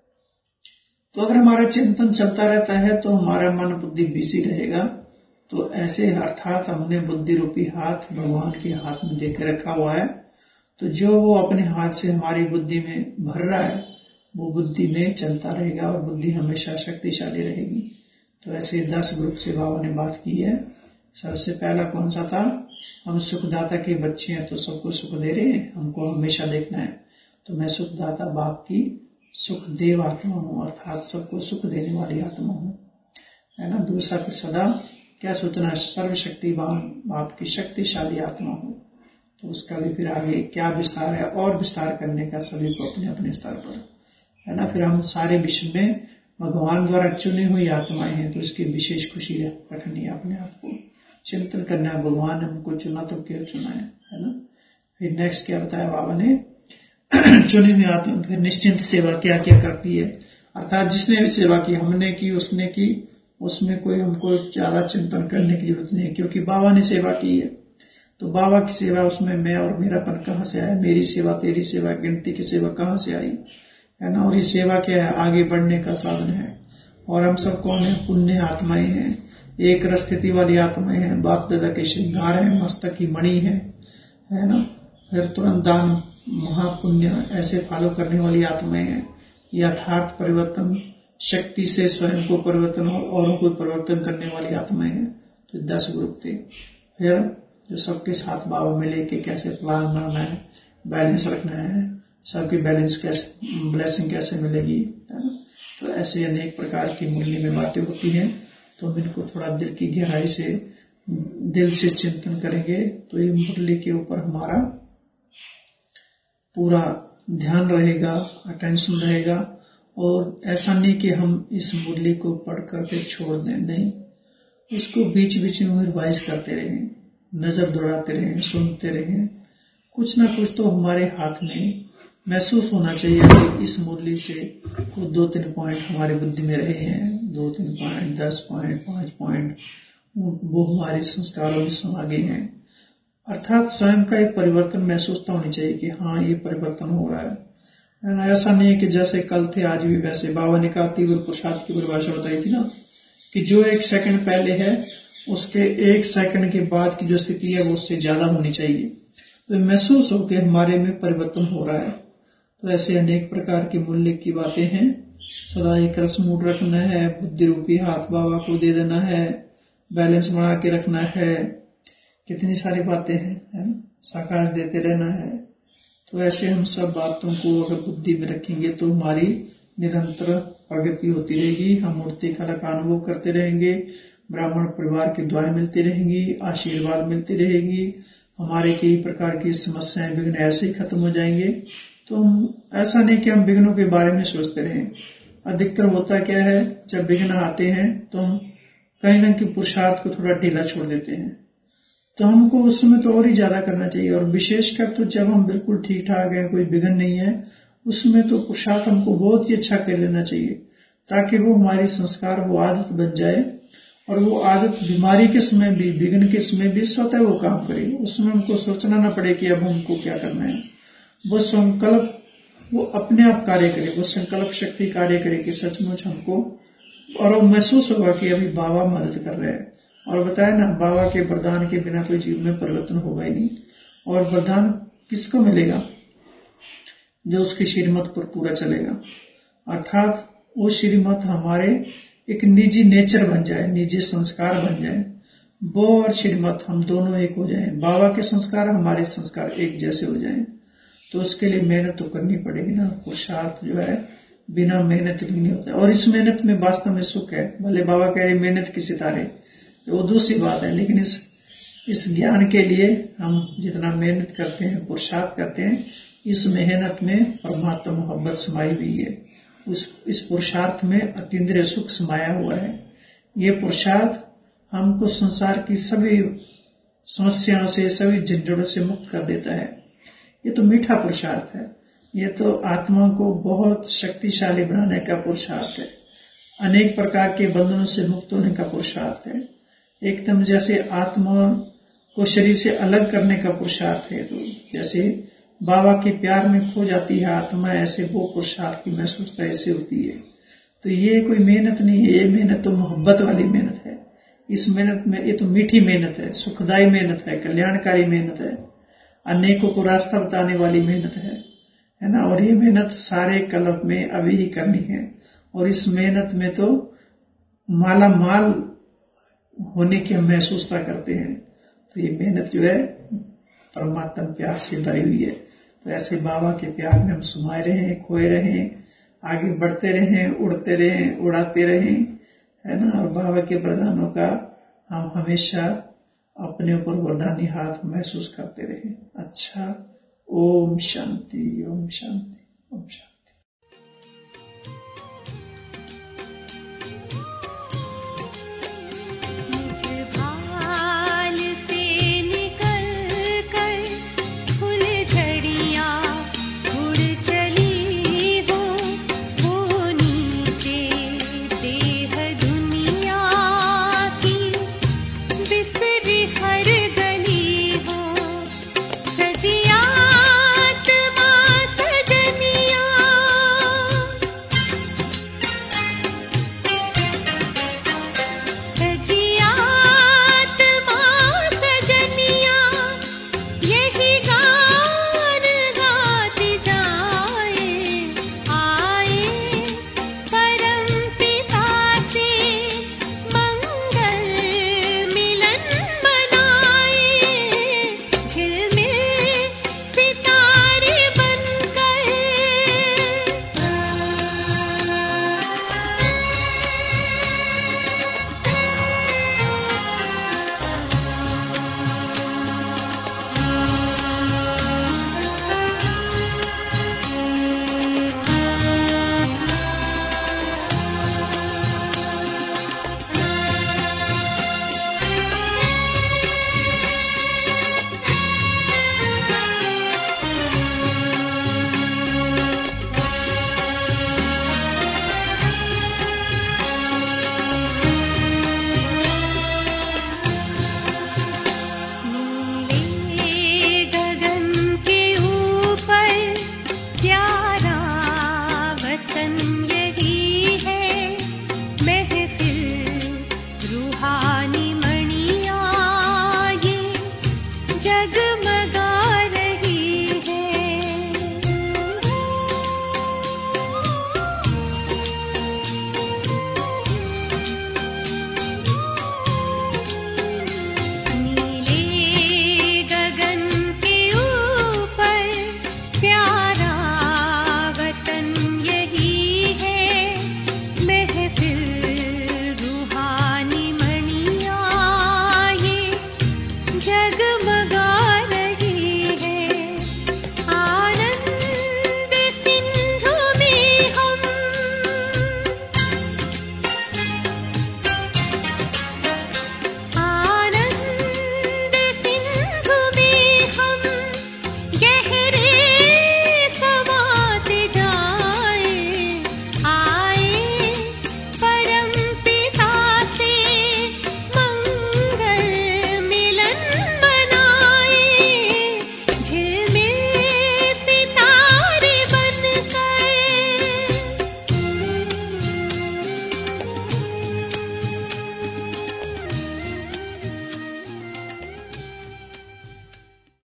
तो अगर हमारा चिंतन चलता रहता है तो हमारा मन बुद्धि बिजी रहेगा। तो ऐसे अर्थात हमने बुद्धि रूपी हाथ भगवान के हाथ में देकर रखा हुआ है। तो जो वो अपने हाथ से हमारी बुद्धि में भर रहा है वो बुद्धि में चलता रहेगा और बुद्धि हमेशा शक्तिशाली रहेगी। तो ऐसे दस ग्रुप से बाबा ने बात की है। सबसे पहला कौन सा था? हम सुखदाता के बच्चे हैं तो सबको सुख दे रहे हैं, हमको हमेशा देखना है। तो मैं सुखदाता बाप की सुख देव आत्मा हूँ, अर्थात सबको सुख देने वाली आत्मा हूँ, है ना। दूसरा फिर सदा क्या सोचना, सर्वशक्तिवान बाप की शक्तिशाली आत्मा हूँ। तो उसका भी फिर आगे क्या विस्तार है, और विस्तार करने का सभी को अपने अपने स्तर पर, है ना। फिर हम सारे विश्व में भगवान द्वारा चुनी हुई आत्माएं हैं, तो इसकी विशेष खुशी रखनी है, अपने आप को चिंतन करना है, भगवान ने हमको चुना तो क्यों चुना है, है ना। फिर नेक्स्ट क्या बताया बाबा ने, चुनी हुई आत्मा फिर निश्चिंत सेवा क्या क्या करती है, अर्थात जिसने भी सेवा की, हमने की, उसने की, उसमें कोई हमको ज्यादा चिंतन करने की जरूरत नहीं, क्योंकि बाबा ने सेवा की है। तो बाबा की सेवा, उसमें मैं और मेरापन कहाँ से आया, मेरी सेवा तेरी सेवा, गिनती की सेवा कहाँ से आई, है ना। और ये सेवा क्या है, आगे बढ़ने का साधन है। और हम सब कौन है, पुण्य आत्माएं हैं, एक रस स्थिति वाली आत्माएं हैं, बाप दादा के श्रृंगार है, मस्तक की मणि है, है ना। फिर तुरंत दान महापुण्य ऐसे फॉलो करने वाली आत्माएं हैं। यथार्थ परिवर्तन शक्ति से स्वयं को परिवर्तन और औरों को परिवर्तन करने वाली आत्माएं हैं। तो दस ग्रुप थे। फिर जो सबके साथ बाबा में लेके कैसे प्लान बनाना है, बैलेंस रखना है, सबकी बैलेंस कैसे, ब्लेसिंग कैसे मिलेगी, है ना। तो ऐसे अनेक प्रकार की मूल्य में बातें होती हैं। तो हम इनको थोड़ा दिल की गहराई से, दिल से चिंतन करेंगे तो ये मुरली के ऊपर हमारा पूरा ध्यान रहेगा, अटेंशन रहेगा। और ऐसा नहीं कि हम इस मुरली को पढ़ करके छोड़ दें, नहीं, उसको बीच बीच में रिवाइज करते रहें, नजर दौड़ाते रहें, सुनते रहें। कुछ ना कुछ तो हमारे हाथ में महसूस होना चाहिए कि इस मुरली से वो दो तीन पॉइंट हमारी बुद्धि में रहे हैं, दो तीन पॉइंट, दस पॉइंट, पांच पॉइंट, वो हमारे संस्कारों में समा गए हैं। अर्थात स्वयं का एक परिवर्तन महसूस तो होनी चाहिए कि हाँ ये परिवर्तन हो रहा है। ऐसा नहीं है कि जैसे कल थे आज भी वैसे। बाबा ने कहा तीव्र पुरुषार्थ की परिभाषा बताई थी ना, कि जो एक सेकंड पहले है उसके एक सेकंड के बाद की जो स्थिति है वो उससे ज्यादा होनी चाहिए। तो महसूस हो कि हमारे में परिवर्तन हो रहा है। तो ऐसे अनेक प्रकार के मूल्य की बातें हैं। सदा एक रस मूड रखना है, बुद्धि रूपी हाथ बाबा को दे देना है, बैलेंस बना के रखना है, कितनी सारी बातें हैं, है ना। साकाश देते रहना है। तो ऐसे हम सब बातों को अगर बुद्धि में रखेंगे तो हमारी निरंतर प्रगति होती रहेगी। हम मूर्ति कला का अनुभव करते रहेंगे, ब्राह्मण परिवार की दुआएं मिलती रहेंगी, आशीर्वाद मिलती रहेगी, हमारे कई प्रकार की समस्याएं विघ्न ऐसे ही खत्म हो जाएंगे। तो हम ऐसा नहीं कि हम विघ्नों के बारे में सोचते रहें। अधिकतर होता क्या है, जब विघ्न आते हैं तो हम कहीं ना कहीं पुरुषार्थ को थोड़ा ढीला छोड़ देते हैं। तो हमको उस समय तो और ही ज्यादा करना चाहिए, और विशेषकर तो जब हम बिल्कुल ठीक ठाक है, कोई विघ्न नहीं है, उसमें तो पुरुषार्थ हमको बहुत ही अच्छा कर लेना चाहिए, ताकि वो हमारी संस्कार, वो आदत बन जाए, और वो आदत बीमारी के समय भी, विघ्न के समय भी स्वतः वो काम करे। उस समय हमको सोचना ना पड़े कि अब हमको क्या करना है। वो संकल्प वो अपने आप कार्य करे, वो संकल्प शक्ति कार्य करे कि सचमुच हमको, और वो महसूस होगा कि अभी बाबा मदद कर रहे हैं। और बताए ना, बाबा के वरदान के बिना कोई जीवन में परिवर्तन होगा ही नहीं। और वरदान किसको मिलेगा? जो उसकी श्रीमत पर पूरा चलेगा, अर्थात वो श्रीमत हमारे एक निजी नेचर बन जाए, निजी संस्कार बन जाए। वो और श्रीमत हम दोनों एक हो जाएं, बाबा के संस्कार हमारे संस्कार एक जैसे हो जाएं। तो उसके लिए मेहनत तो करनी पड़ेगी ना। पुरुषार्थ जो है बिना मेहनत की नहीं होता, और इस मेहनत में वास्तव में सुख है। भले बाबा कह रहे मेहनत की सितारे, वो दूसरी बात है, लेकिन इस इस ज्ञान के लिए हम जितना मेहनत करते हैं, पुरुषार्थ करते हैं, इस मेहनत में परमात्मा मोहब्बत समाई हुई है। उस इस पुरुषार्थ में अतीन्द्रिय सुख समाया हुआ है। ये पुरुषार्थ हमको संसार की सभी समस्याओं से, सभी झंझटों से मुक्त कर देता है। ये तो मीठा पुरुषार्थ है। ये तो आत्मा को बहुत शक्तिशाली बनाने का पुरुषार्थ है। अनेक प्रकार के बंधनों से मुक्त होने का पुरुषार्थ है। एकदम जैसे आत्मा को शरीर से अलग करने का पुरुषार्थ है। तो जैसे बाबा के प्यार में खो जाती है आत्मा, ऐसे वो पुरुषार्थ की महसूस ऐसे होती है। तो ये कोई मेहनत नहीं है, ये मेहनत तो मोहब्बत वाली मेहनत है। इस मेहनत में, ये तो मीठी मेहनत है, सुखदायी मेहनत है, कल्याणकारी मेहनत है, अनेकों को रास्ता बताने वाली मेहनत है, है ना। और ये मेहनत सारे कल्प में अभी ही करनी है। और इस मेहनत में तो माला माल होने की हम महसूसता करते हैं। तो ये मेहनत जो है परमात्मा प्यार से भरी हुई है। तो ऐसे बाबा के प्यार में हम समाये रहें, खोए रहें, आगे बढ़ते रहें, उड़ते रहें, उड़ाते रहें, है ना। और बाबा के वरदानों का हम हमेशा अपने ऊपर वरदानी हाथ महसूस करते रहें। अच्छा, ओम शांति, ओम शांति, ओम शांति।